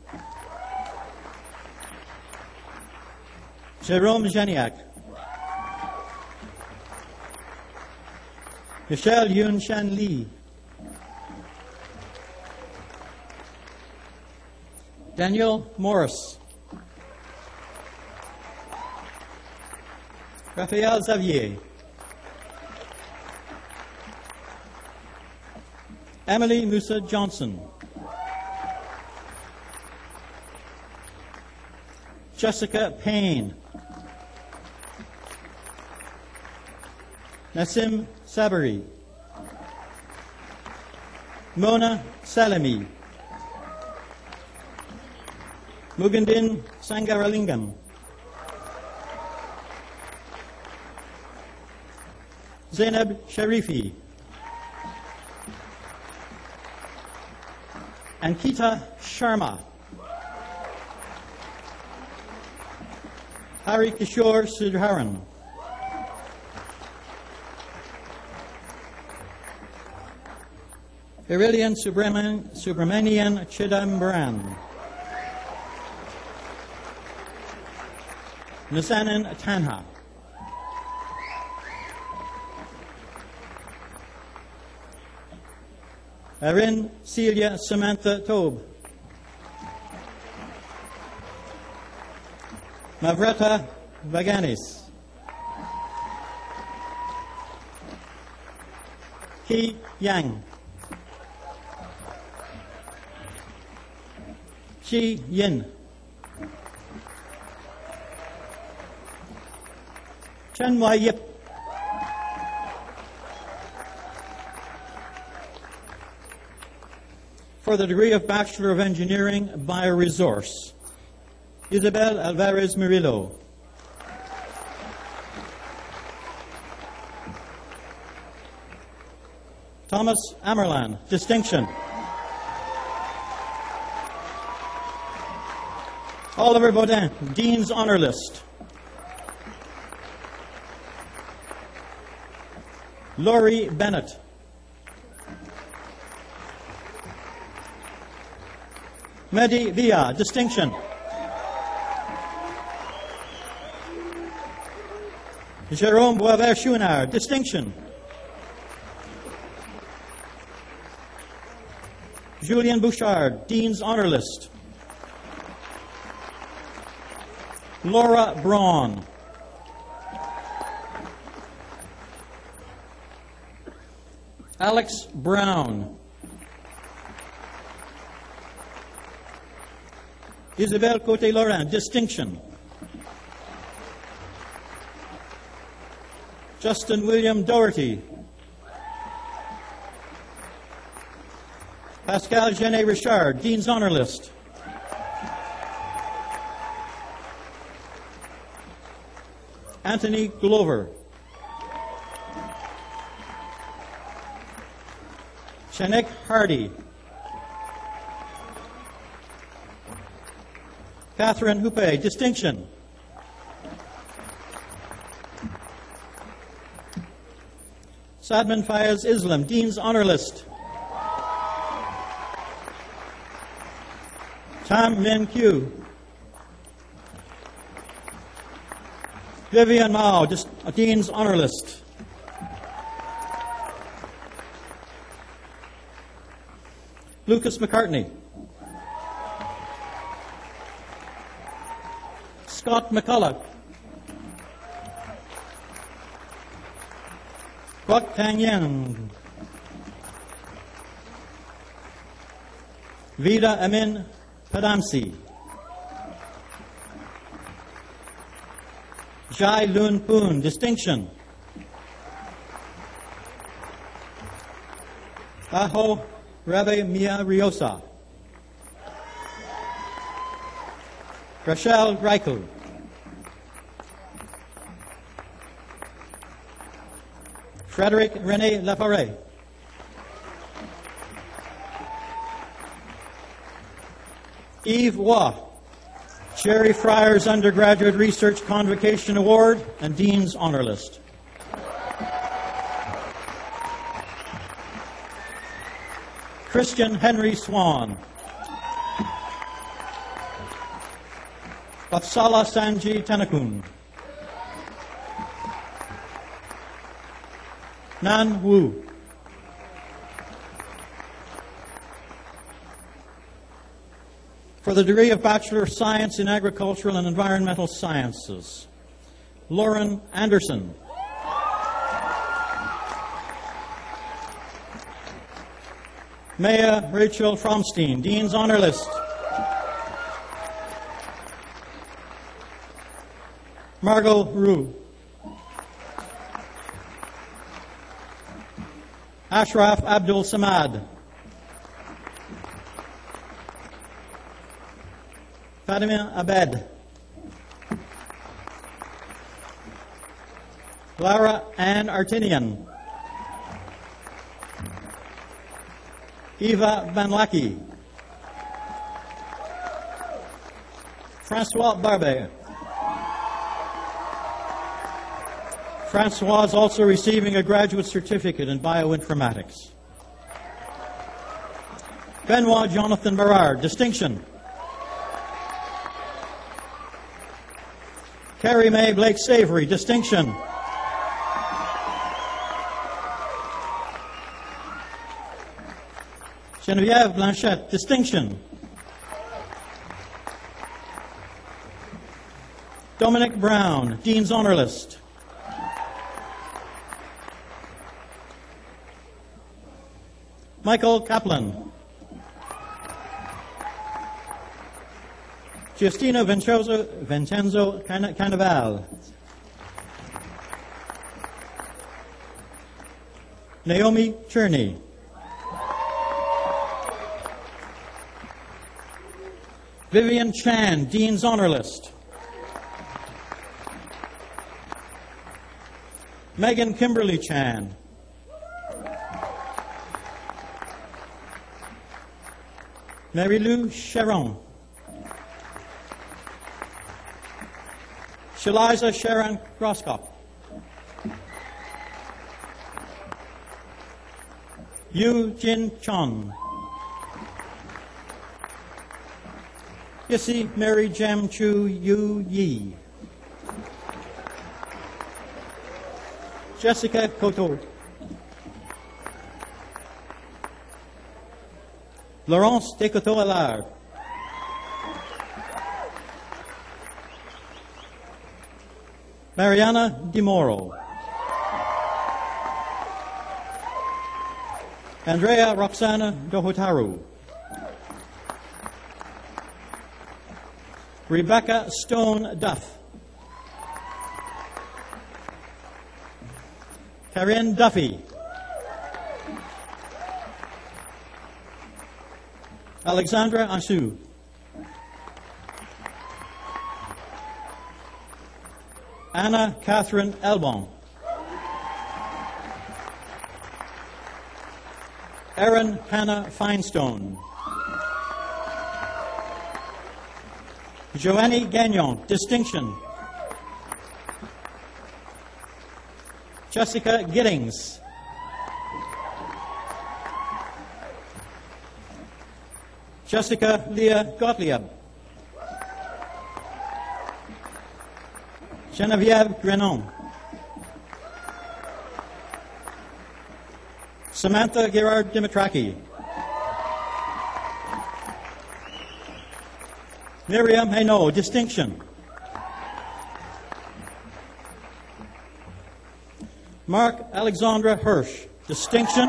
Jerome Janiak. Michelle Yun Shan Lee. Daniel Morris. Raphael Xavier. Emily Musa Johnson. Jessica Payne. Nassim Sabari. Mona Salami. Mugandin Sangaralingam. Zainab Sharifi. Ankita Sharma. Hari Kishore Sudharan. Irilian Subramanian Chidambaran. Nasanan Tanha. Erin Celia Samantha Tobe. Mavrata Vaganis. Ki Yang. Chi Yin. Chen Wai Yip. For the degree of Bachelor of Engineering, Bioresource, Isabel Alvarez Murillo. Thomas Amerlan, distinction. Oliver Baudin, Dean's Honor List. Laurie Bennett. Mehdi Villa, distinction. Jérôme Boisvert-Chouinard, distinction. Julien Bouchard, Dean's Honor List. Laura Braun. Alex Brown. Isabelle Côté-Laurent, distinction. Justin William Doherty. Pascal Genet Richard, Dean's Honor List. Anthony Glover. Shanek Hardy. Catherine Huppe, distinction. Sadman Fayez Islam, Dean's Honor List. Tam Min Kyu. Vivian Mao, Dean's Honor List. Lucas McCartney. Scott McCullough. Kwok Tang Yen. Vida Amin Padamsi. Jai Lun Poon, distinction. Aho Rabbi Mia Riosa. Rachel Reichel. Frederic René Laforêt. Yves Waugh, Cherry Friars Undergraduate Research Convocation Award and Dean's Honor List. Christian Henry Swan. Vafsala Sanji Tanakun. Nan Wu. For the degree of Bachelor of Science in Agricultural and Environmental Sciences, Lauren Anderson. Maya Rachel Fromstein, Dean's Honor List. Margot Rue. Ashraf Abdul Samad. Fatima Abed. Lara Ann Artinian. Eva Banlaki. Francois Barbe. Francois is also receiving a graduate certificate in bioinformatics. Benoit Jonathan Berard, distinction. Carrie Mae Blake Savory, distinction. Geneviève Blanchette, distinction. Dominic Brown, Dean's Honor List. Michael Kaplan. Giustino Vincenzo Canaval. Naomi Cherney. Vivian Chan, Dean's Honor List. Megan Kimberly Chan. Mary Lou Sharon. Shaliza Sharon Groskop. Yu Jin Chon. Yissy Mary Jam Chu Yu Yi. Jessica Coteau. Laurence Descoteaux-Allard. Mariana DiMoro. Andrea Roxana Dohotaru. Rebecca Stone Duff. Karen Duffy. Alexandra Ansu. Anna Catherine Elbon. Erin Hannah Finestone. Joannie Gagnon, distinction. Jessica Giddings. Jessica Leah Gottlieb. Geneviève Grenon. Samantha Gerard Dimitraki. Miriam Hainaut, distinction. Mark Alexandra Hirsch, distinction.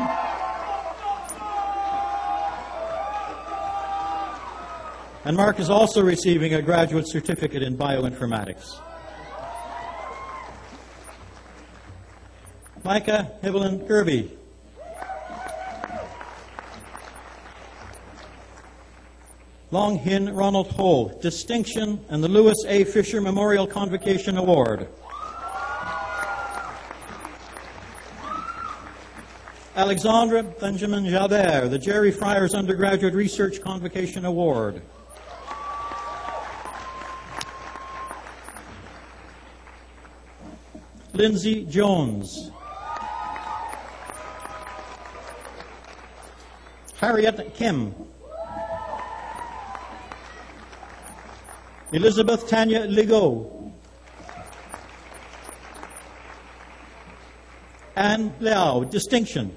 And Mark is also receiving a graduate certificate in bioinformatics. Micah Evelyn Kirby. Long Hin Ronald Ho, distinction and the Lewis A. Fisher Memorial Convocation Award. Alexandra Benjamin Jalbert, the Jerry Friars Undergraduate Research Convocation Award. Lindsay Jones. Harriet Kim. Elizabeth Tanya Legault. Anne Liao, distinction.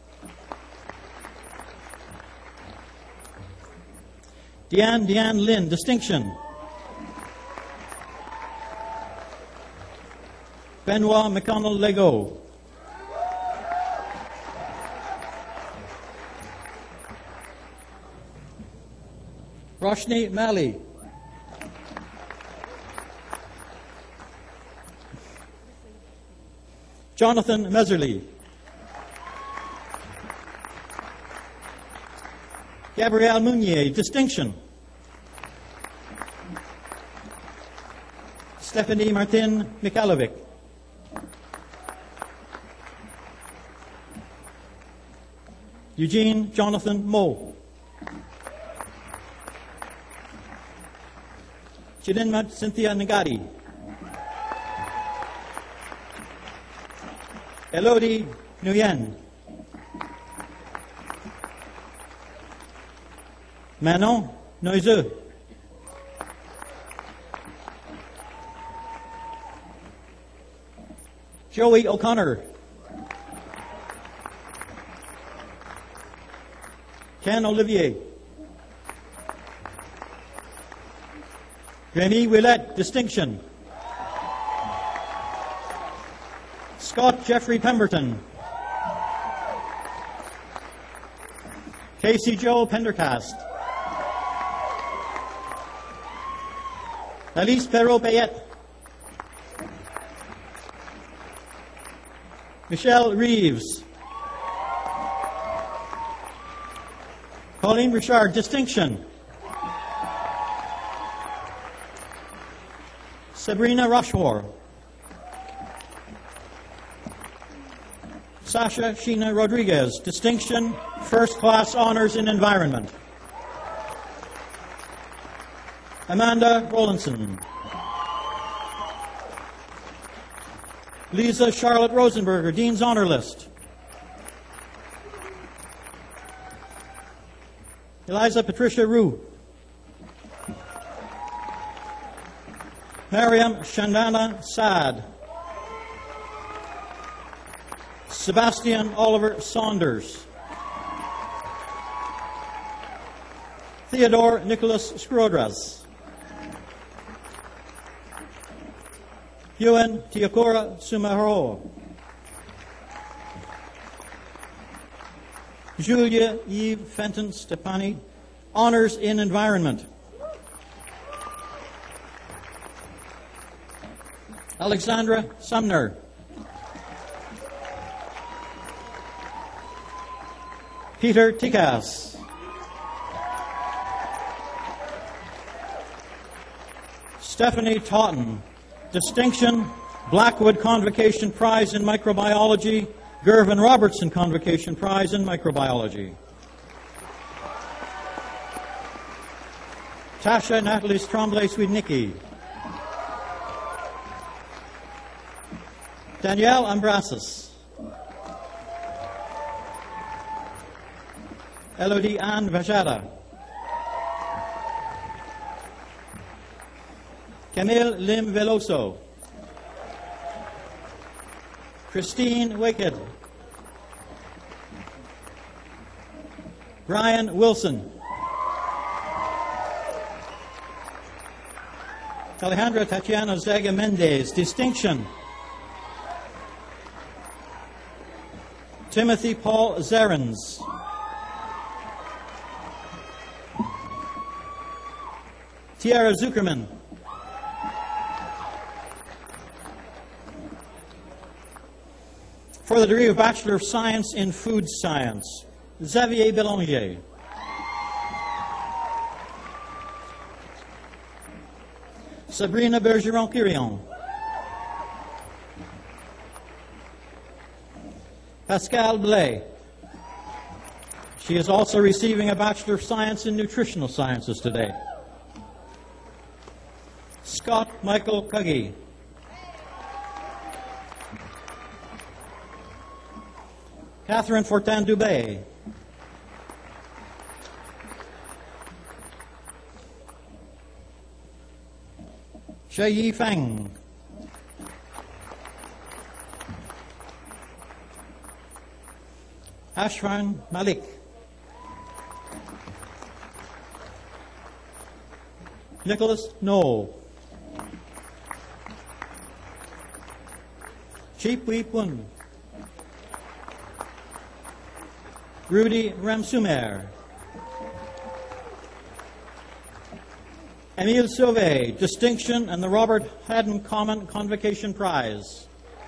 Deanne Lin, distinction. Benoit McConnell Legault. Roshni Mali. Jonathan Meserly. Gabrielle Mounier, distinction. Stephanie Martin Mikhailovic. Eugene Jonathan Moe. Chidinmat Cynthia Nagati. Elodie Nguyen. Manon Noiseux. Joey O'Connor. Ken Olivier. Remy Willette, distinction. Scott Jeffrey Pemberton. Casey Joe Pendercast. Alice Perrault-Payette. Michelle Reeves. Pauline Richard, distinction. Sabrina Rochefort. Sasha Sheena Rodriguez, distinction, first class honors in environment. Amanda Rollinson. Lisa Charlotte Rosenberger, Dean's Honor List. Eliza Patricia Roux. Mariam Shandana Saad. Sebastian Oliver Saunders. Theodore Nicholas Skrodras. Ewan Tiakura Sumaro. Julia Eve Fenton Stepani, honors in environment. Alexandra Sumner. Peter Tikas. Stephanie Totten, distinction, Blackwood Convocation Prize in Microbiology, Gervin Robertson Convocation Prize in Microbiology. Tasha Natalie Tremblay-Swidnicki. Danielle Ambrasis. Elodie Anne Vajada. Camille Lim Veloso. Christine Waked. Brian Wilson. Alejandra Tatiana Zaga Mendez, distinction. Timothy Paul Zarens. Tiara Zuckerman. For the degree of Bachelor of Science in Food Science, Xavier Belanger. Sabrina Bergeron-Quirion. Pascal Blais. She is also receiving a Bachelor of Science in Nutritional Sciences today. Scott Michael Cuggy. Catherine Fortin-Dubé. Shai Feng. Ashwan Malik. Nicholas Knoll. Cheep Wee Pun. Rudy Ramsumer. Emile Sauvé, distinction and the Robert Haddon Common Convocation Prize.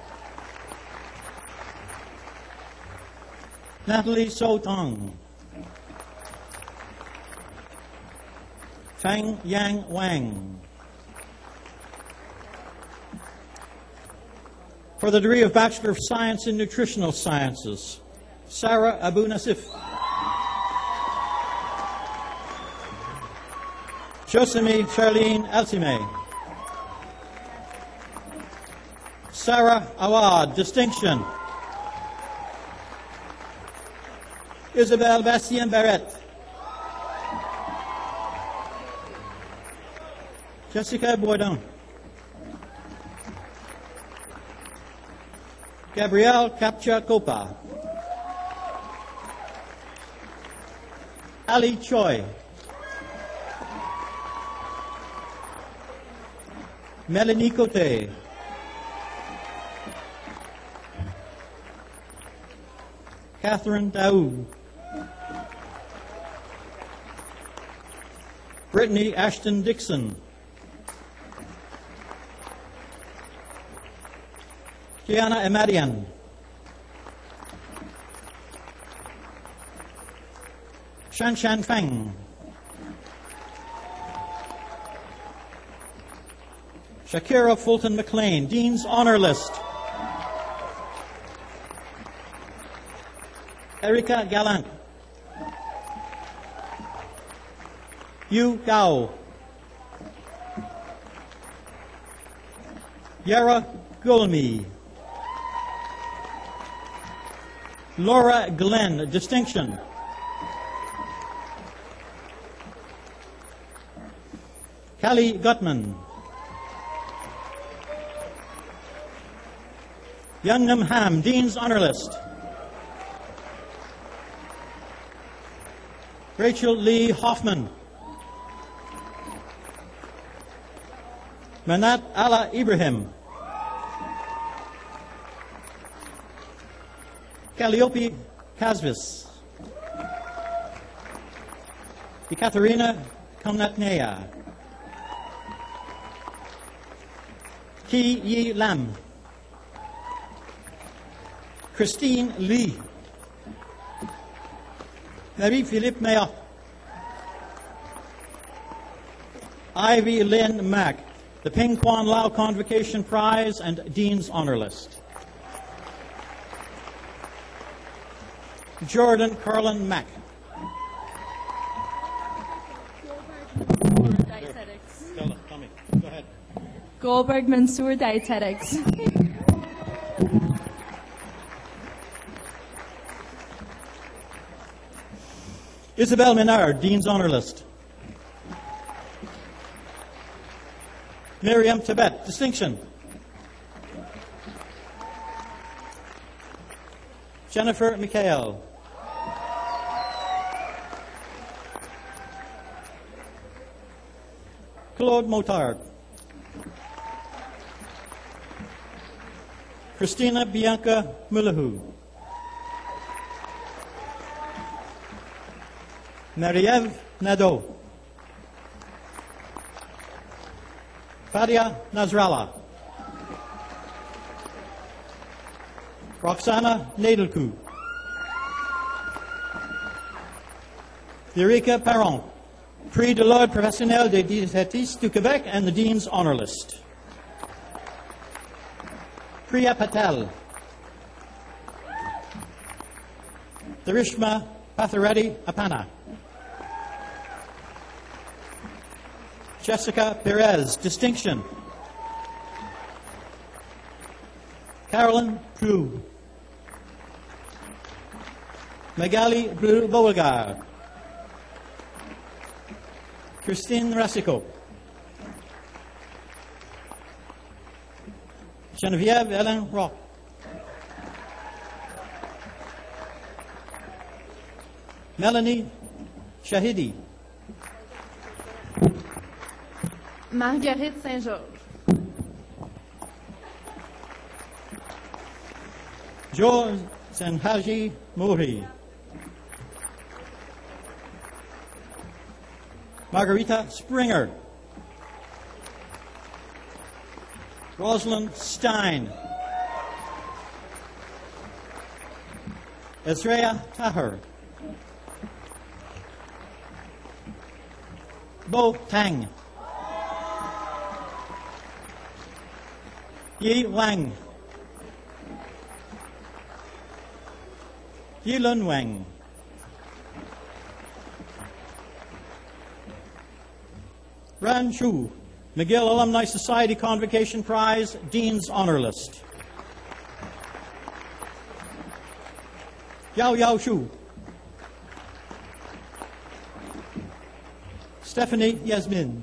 Natalie So Tong. Fang Yang Wang. For the degree of Bachelor of Science in Nutritional Sciences, Sarah Abu Nasif. Josemi Charlene Altime. Sarah Awad, distinction. Isabelle Bastien Barrett. Jessica Bourdon. Gabrielle Kapcha-Kopa. Ali Choi. Melanie Cote. Catherine Daoud. Brittany Ashton Dixon. Gianna Emadian. Shan Feng. Shakira Fulton McLean, Dean's Honor List. Erika Gallant. Yu Gao. Yara Gulmi. Laura Glenn, distinction. Callie Gutman. Youngnam Ham, Dean's Honor List. Rachel Lee Hoffman. Manat Ala Ibrahim. Calliope Kazvis. Ekaterina Komnatneya. Ki Yi Lam. Christine Lee. Marie-Philippe Mayotte. Ivy Lynn Mack. the Ping Quan Lau Convocation Prize, and Dean's Honor List. Jordan Carlin Mack. Go ahead. Goldberg Mansour, Dietetics. Isabel Menard, Dean's Honor List. Miriam Tibet, Distinction. Jennifer Mikhail. Claude Motard. Christina Bianca Mulahu. Marie-Ève Nadeau. Fadia Nasrallah. Roxana Nadelku. Eureka Perron, Prix de l'Ordre Professionnel des Diététistes du Québec and the Dean's Honor List. Priya Patel. Darishma Pathareddy Apana. Jessica Perez, Distinction. Carolyn Drew. Magali Beauregard. Christine Rasico. Geneviève Ellen Rock. Melanie Shahidi. Marguerite Saint-Georges. George Senhaji Mouri. Margarita Springer. Rosalind Stein. Ezrea Tahir. Bo Tang. Yi Wang. Yilun Wang. Ran Shu, McGill Alumni Society Convocation Prize, Dean's Honor List. Yao Yao Shu. Stephanie Yasmin.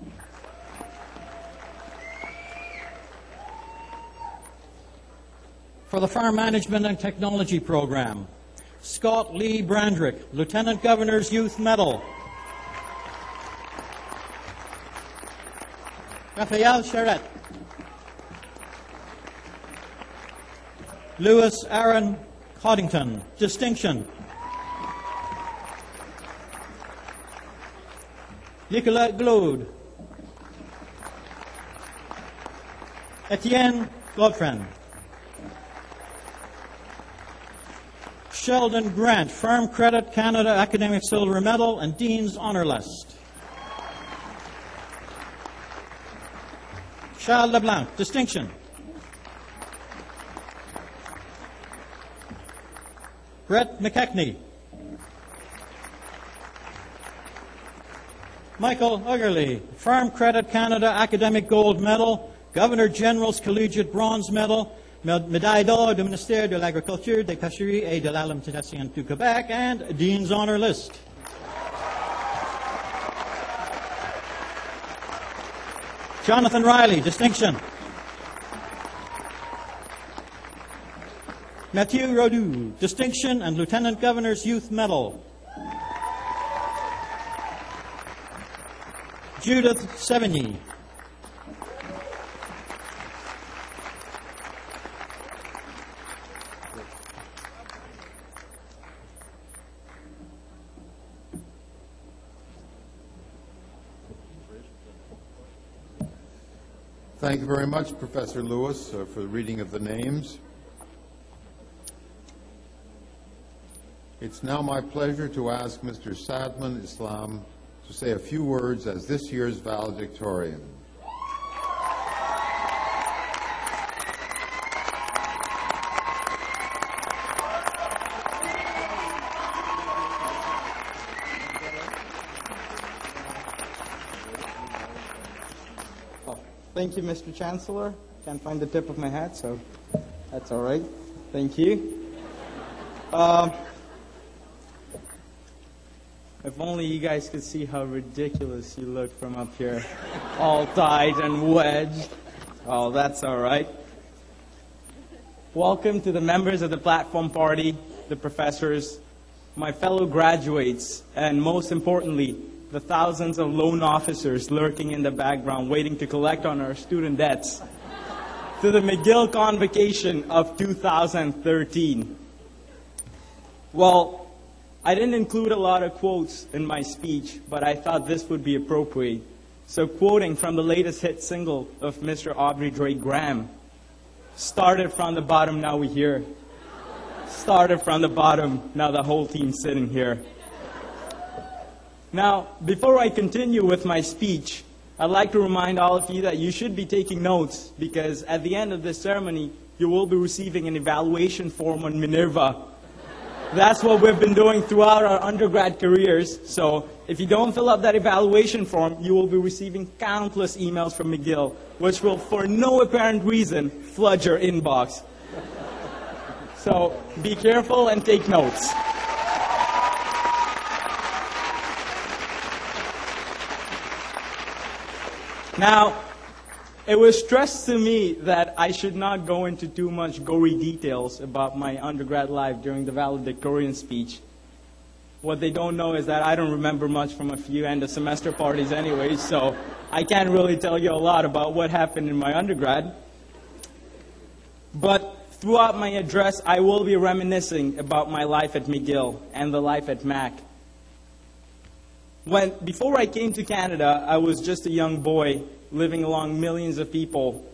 For the Farm Management and Technology Program, Scott Lee Brandrick, Lieutenant Governor's Youth Medal. Raphael Charette. Lewis Aaron Coddington, Distinction. Nicolas Glaude. Etienne Godfrey. Sheldon Grant, Farm Credit Canada Academic Silver Medal and Dean's Honor List. Charles Leblanc, Distinction. Brett McKechnie. Michael Uggerly, Farm Credit Canada Academic Gold Medal, Governor General's Collegiate Bronze Medal, Médaille d'Or du Ministère de l'Agriculture, des Pêcheries et de l'Alimentation du Québec, and Dean's Honor List. Jonathan Riley, Distinction. Mathieu Rodu, Distinction and Lieutenant Governor's Youth Medal. Judith Sevigny. Thank you very much, Professor Lewis, for the reading of the names. It's now my pleasure to ask Mr. Sadman Islam to say a few words as this year's valedictorian. Thank you, Mr. Chancellor. Can't find the tip of my hat, so that's all right. Thank you. If only you guys could see how ridiculous you look from up here, all tied and wedged. Oh, that's all right. Welcome to the members of the Platform Party, the professors, my fellow graduates, and most importantly, the thousands of loan officers lurking in the background waiting to collect on our student debts, to the McGill Convocation of 2013. Well, I didn't include a lot of quotes in my speech, but I thought this would be appropriate. So quoting from the latest hit single of Mr. Aubrey Drake Graham, started from the bottom, now we're here. Started from the bottom, now the whole team's sitting here. Now, before I continue with my speech, I'd like to remind all of you that you should be taking notes, because at the end of this ceremony, you will be receiving an evaluation form on Minerva. That's what we've been doing throughout our undergrad careers. So if you don't fill up that evaluation form, you will be receiving countless emails from McGill, which will, for no apparent reason, flood your inbox. So be careful and take notes. Now, it was stressed to me that I should not go into too much gory details about my undergrad life during the valedictorian speech. What they don't know is that I don't remember much from a few end-of-semester parties anyway, so I can't really tell you a lot about what happened in my undergrad. But throughout my address, I will be reminiscing about my life at McGill and the life at Mac. Before I came to Canada, I was just a young boy living alongside millions of people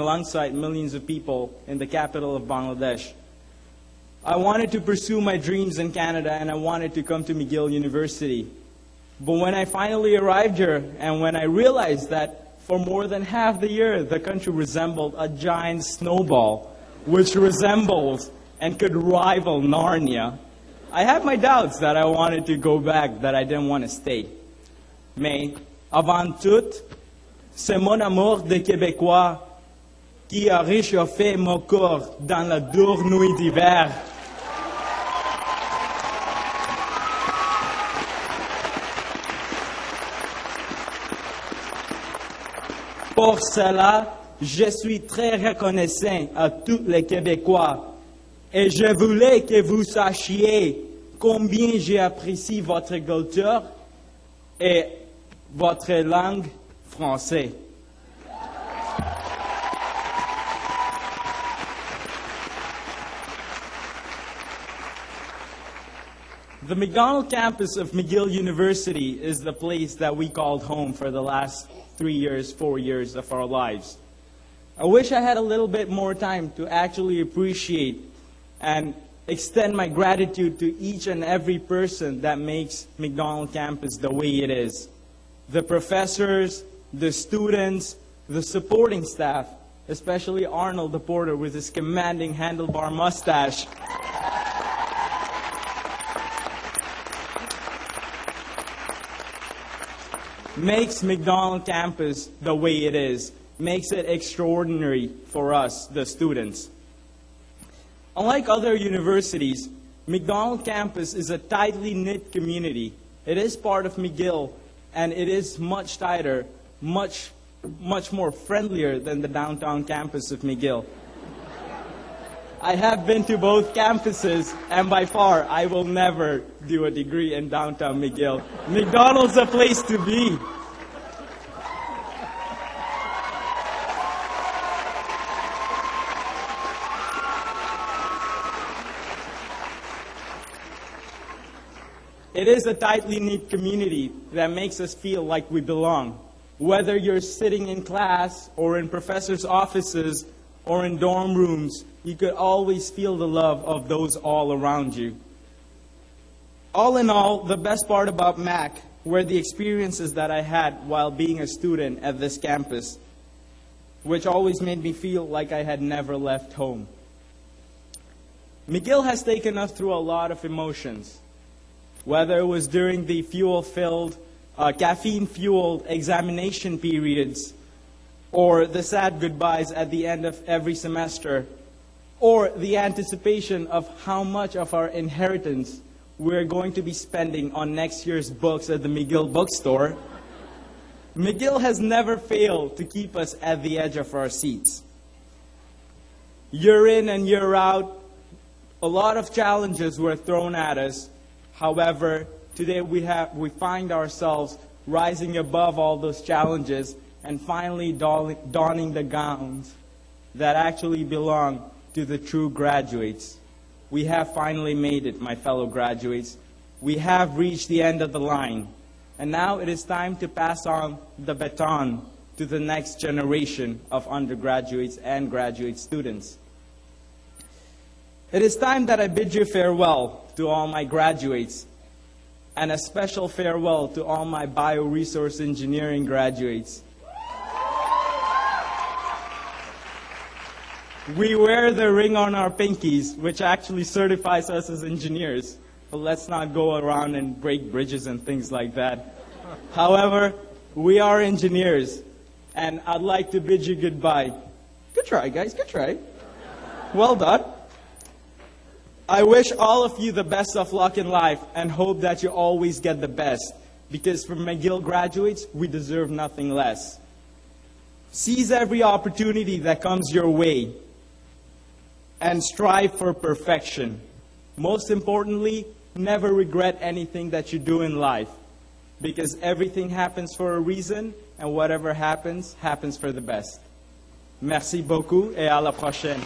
in the capital of Bangladesh. I wanted to pursue my dreams in Canada, and I wanted to come to McGill University. But when I finally arrived here, and when I realized that for more than half the year, the country resembled a giant snowball, which resembled and could rival Narnia, I had my doubts that I wanted to go back, that I didn't want to stay. Mais, avant tout, c'est mon amour des Québécois qui a réchauffé mon corps dans la dure nuit d'hiver. Pour cela, je suis très reconnaissant à tous les Québécois et je voulais que vous sachiez combien j'apprécie votre culture et votre langue française. The McDonald campus of McGill University is the place that we called home for the last 4 years of our lives. I wish I had a little bit more time to actually appreciate and extend my gratitude to each and every person that makes McDonald campus the way it is. The professors, the students, the supporting staff, especially Arnold the porter with his commanding handlebar mustache. Makes McDonald campus the way it is, makes it extraordinary for us, the students. Unlike other universities, McDonald campus is a tightly knit community. It is part of McGill, and it is much tighter, much more friendlier than the downtown campus of McGill. I have been to both campuses, and by far, I will never do a degree in downtown McGill. McDonald's a place to be. It is a tightly knit community that makes us feel like we belong. Whether you're sitting in class or in professors' offices or in dorm rooms, you could always feel the love of those all around you. All in all, the best part about MAC were the experiences that I had while being a student at this campus, which always made me feel like I had never left home. McGill has taken us through a lot of emotions, whether it was during the caffeine-fueled examination periods, or the sad goodbyes at the end of every semester, or the anticipation of how much of our inheritance we're going to be spending on next year's books at the McGill bookstore, McGill has never failed to keep us at the edge of our seats. Year in and year out, a lot of challenges were thrown at us. However, today we find ourselves rising above all those challenges and finally donning the gowns that actually belong to the true graduates. We have finally made it, my fellow graduates. We have reached the end of the line. And now it is time to pass on the baton to the next generation of undergraduates and graduate students. It is time that I bid you farewell to all my graduates, and a special farewell to all my bioresource engineering graduates. We wear the ring on our pinkies, which actually certifies us as engineers. But let's not go around and break bridges and things like that. However, we are engineers, and I'd like to bid you goodbye. Good try, guys, good try. Well done. I wish all of you the best of luck in life and hope that you always get the best, because for McGill graduates, we deserve nothing less. Seize every opportunity that comes your way and strive for perfection. Most importantly, never regret anything that you do in life, because everything happens for a reason, and whatever happens, happens for the best. Merci beaucoup et à la prochaine.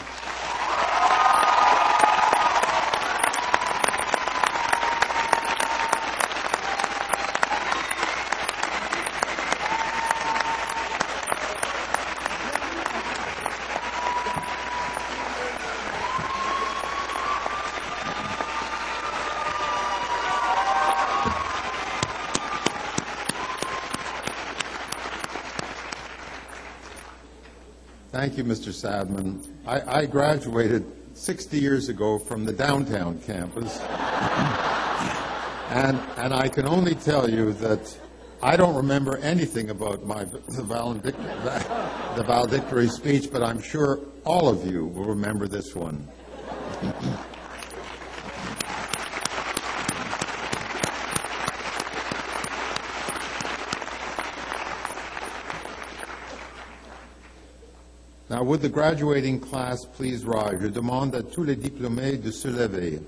Thank you, Mr. Sadman. I graduated 60 years ago from the downtown campus, and I can only tell you that I don't remember anything about the valedictory speech, but I'm sure all of you will remember this one. Now, would the graduating class please rise? Je demande à tous les diplômés de se lever.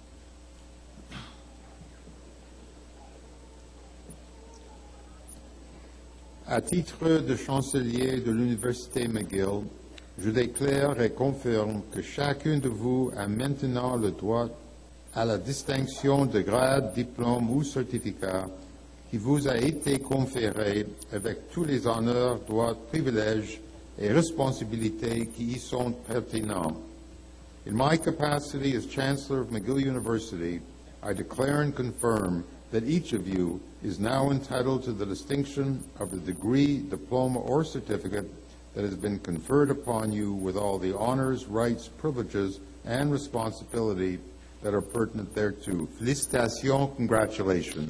À titre de chancelier de l'Université McGill, je déclare et confirme que chacun de vous a maintenant le droit à la distinction de grade, diplôme ou certificat qui vous a été conféré avec tous les honneurs, droits, privilèges et responsibilités qui y sont pertinents. In my capacity as Chancellor of McGill University, I declare and confirm that each of you is now entitled to the distinction of the degree, diploma, or certificate that has been conferred upon you with all the honors, rights, privileges, and responsibility that are pertinent thereto. Félicitations, congratulations.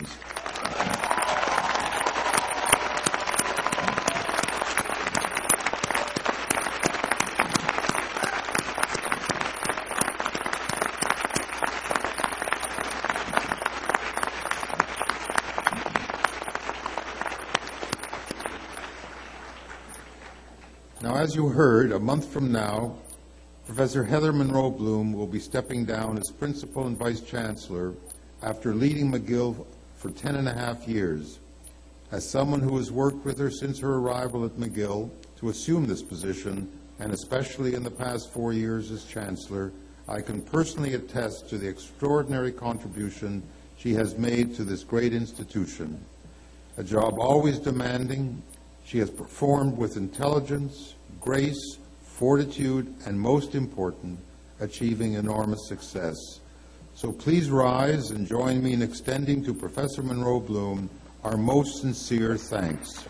Now, as you heard, a month from now, Professor Heather Monroe Bloom will be stepping down as Principal and Vice Chancellor after leading McGill for 10.5 years. As someone who has worked with her since her arrival at McGill to assume this position, and especially in the past 4 years as Chancellor, I can personally attest to the extraordinary contribution she has made to this great institution. A job always demanding, she has performed with intelligence, grace, fortitude, and most important, achieving enormous success. So please rise and join me in extending to Professor Monroe Bloom our most sincere thanks.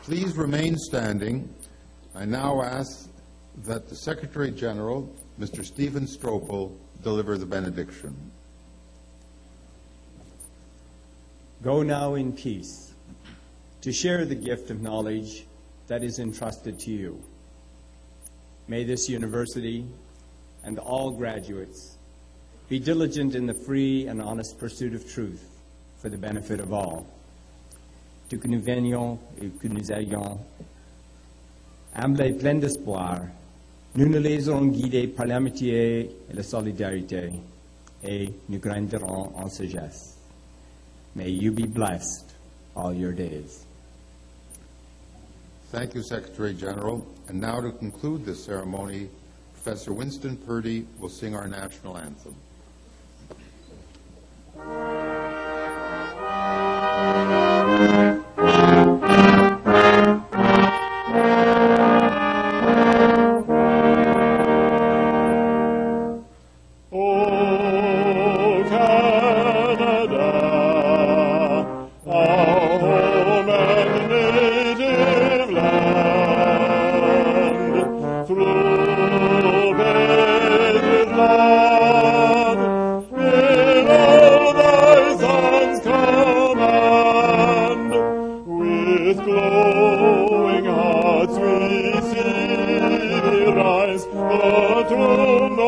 Please remain standing. I now ask that the Secretary General, Mr. Stephen Stropel, deliver the benediction. Go now in peace to share the gift of knowledge that is entrusted to you. May this university and all graduates be diligent in the free and honest pursuit of truth for the benefit of all. Que nous venions et que nous ayons humble et plein d'espoir, nous nous laisserons guider par l'amitié et la solidarité, et nous grandirons en sagesse. May you be blessed all your days. Thank you, Secretary General. And now to conclude this ceremony, Professor Winston Purdy will sing our national anthem.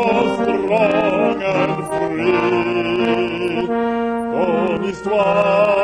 Histoire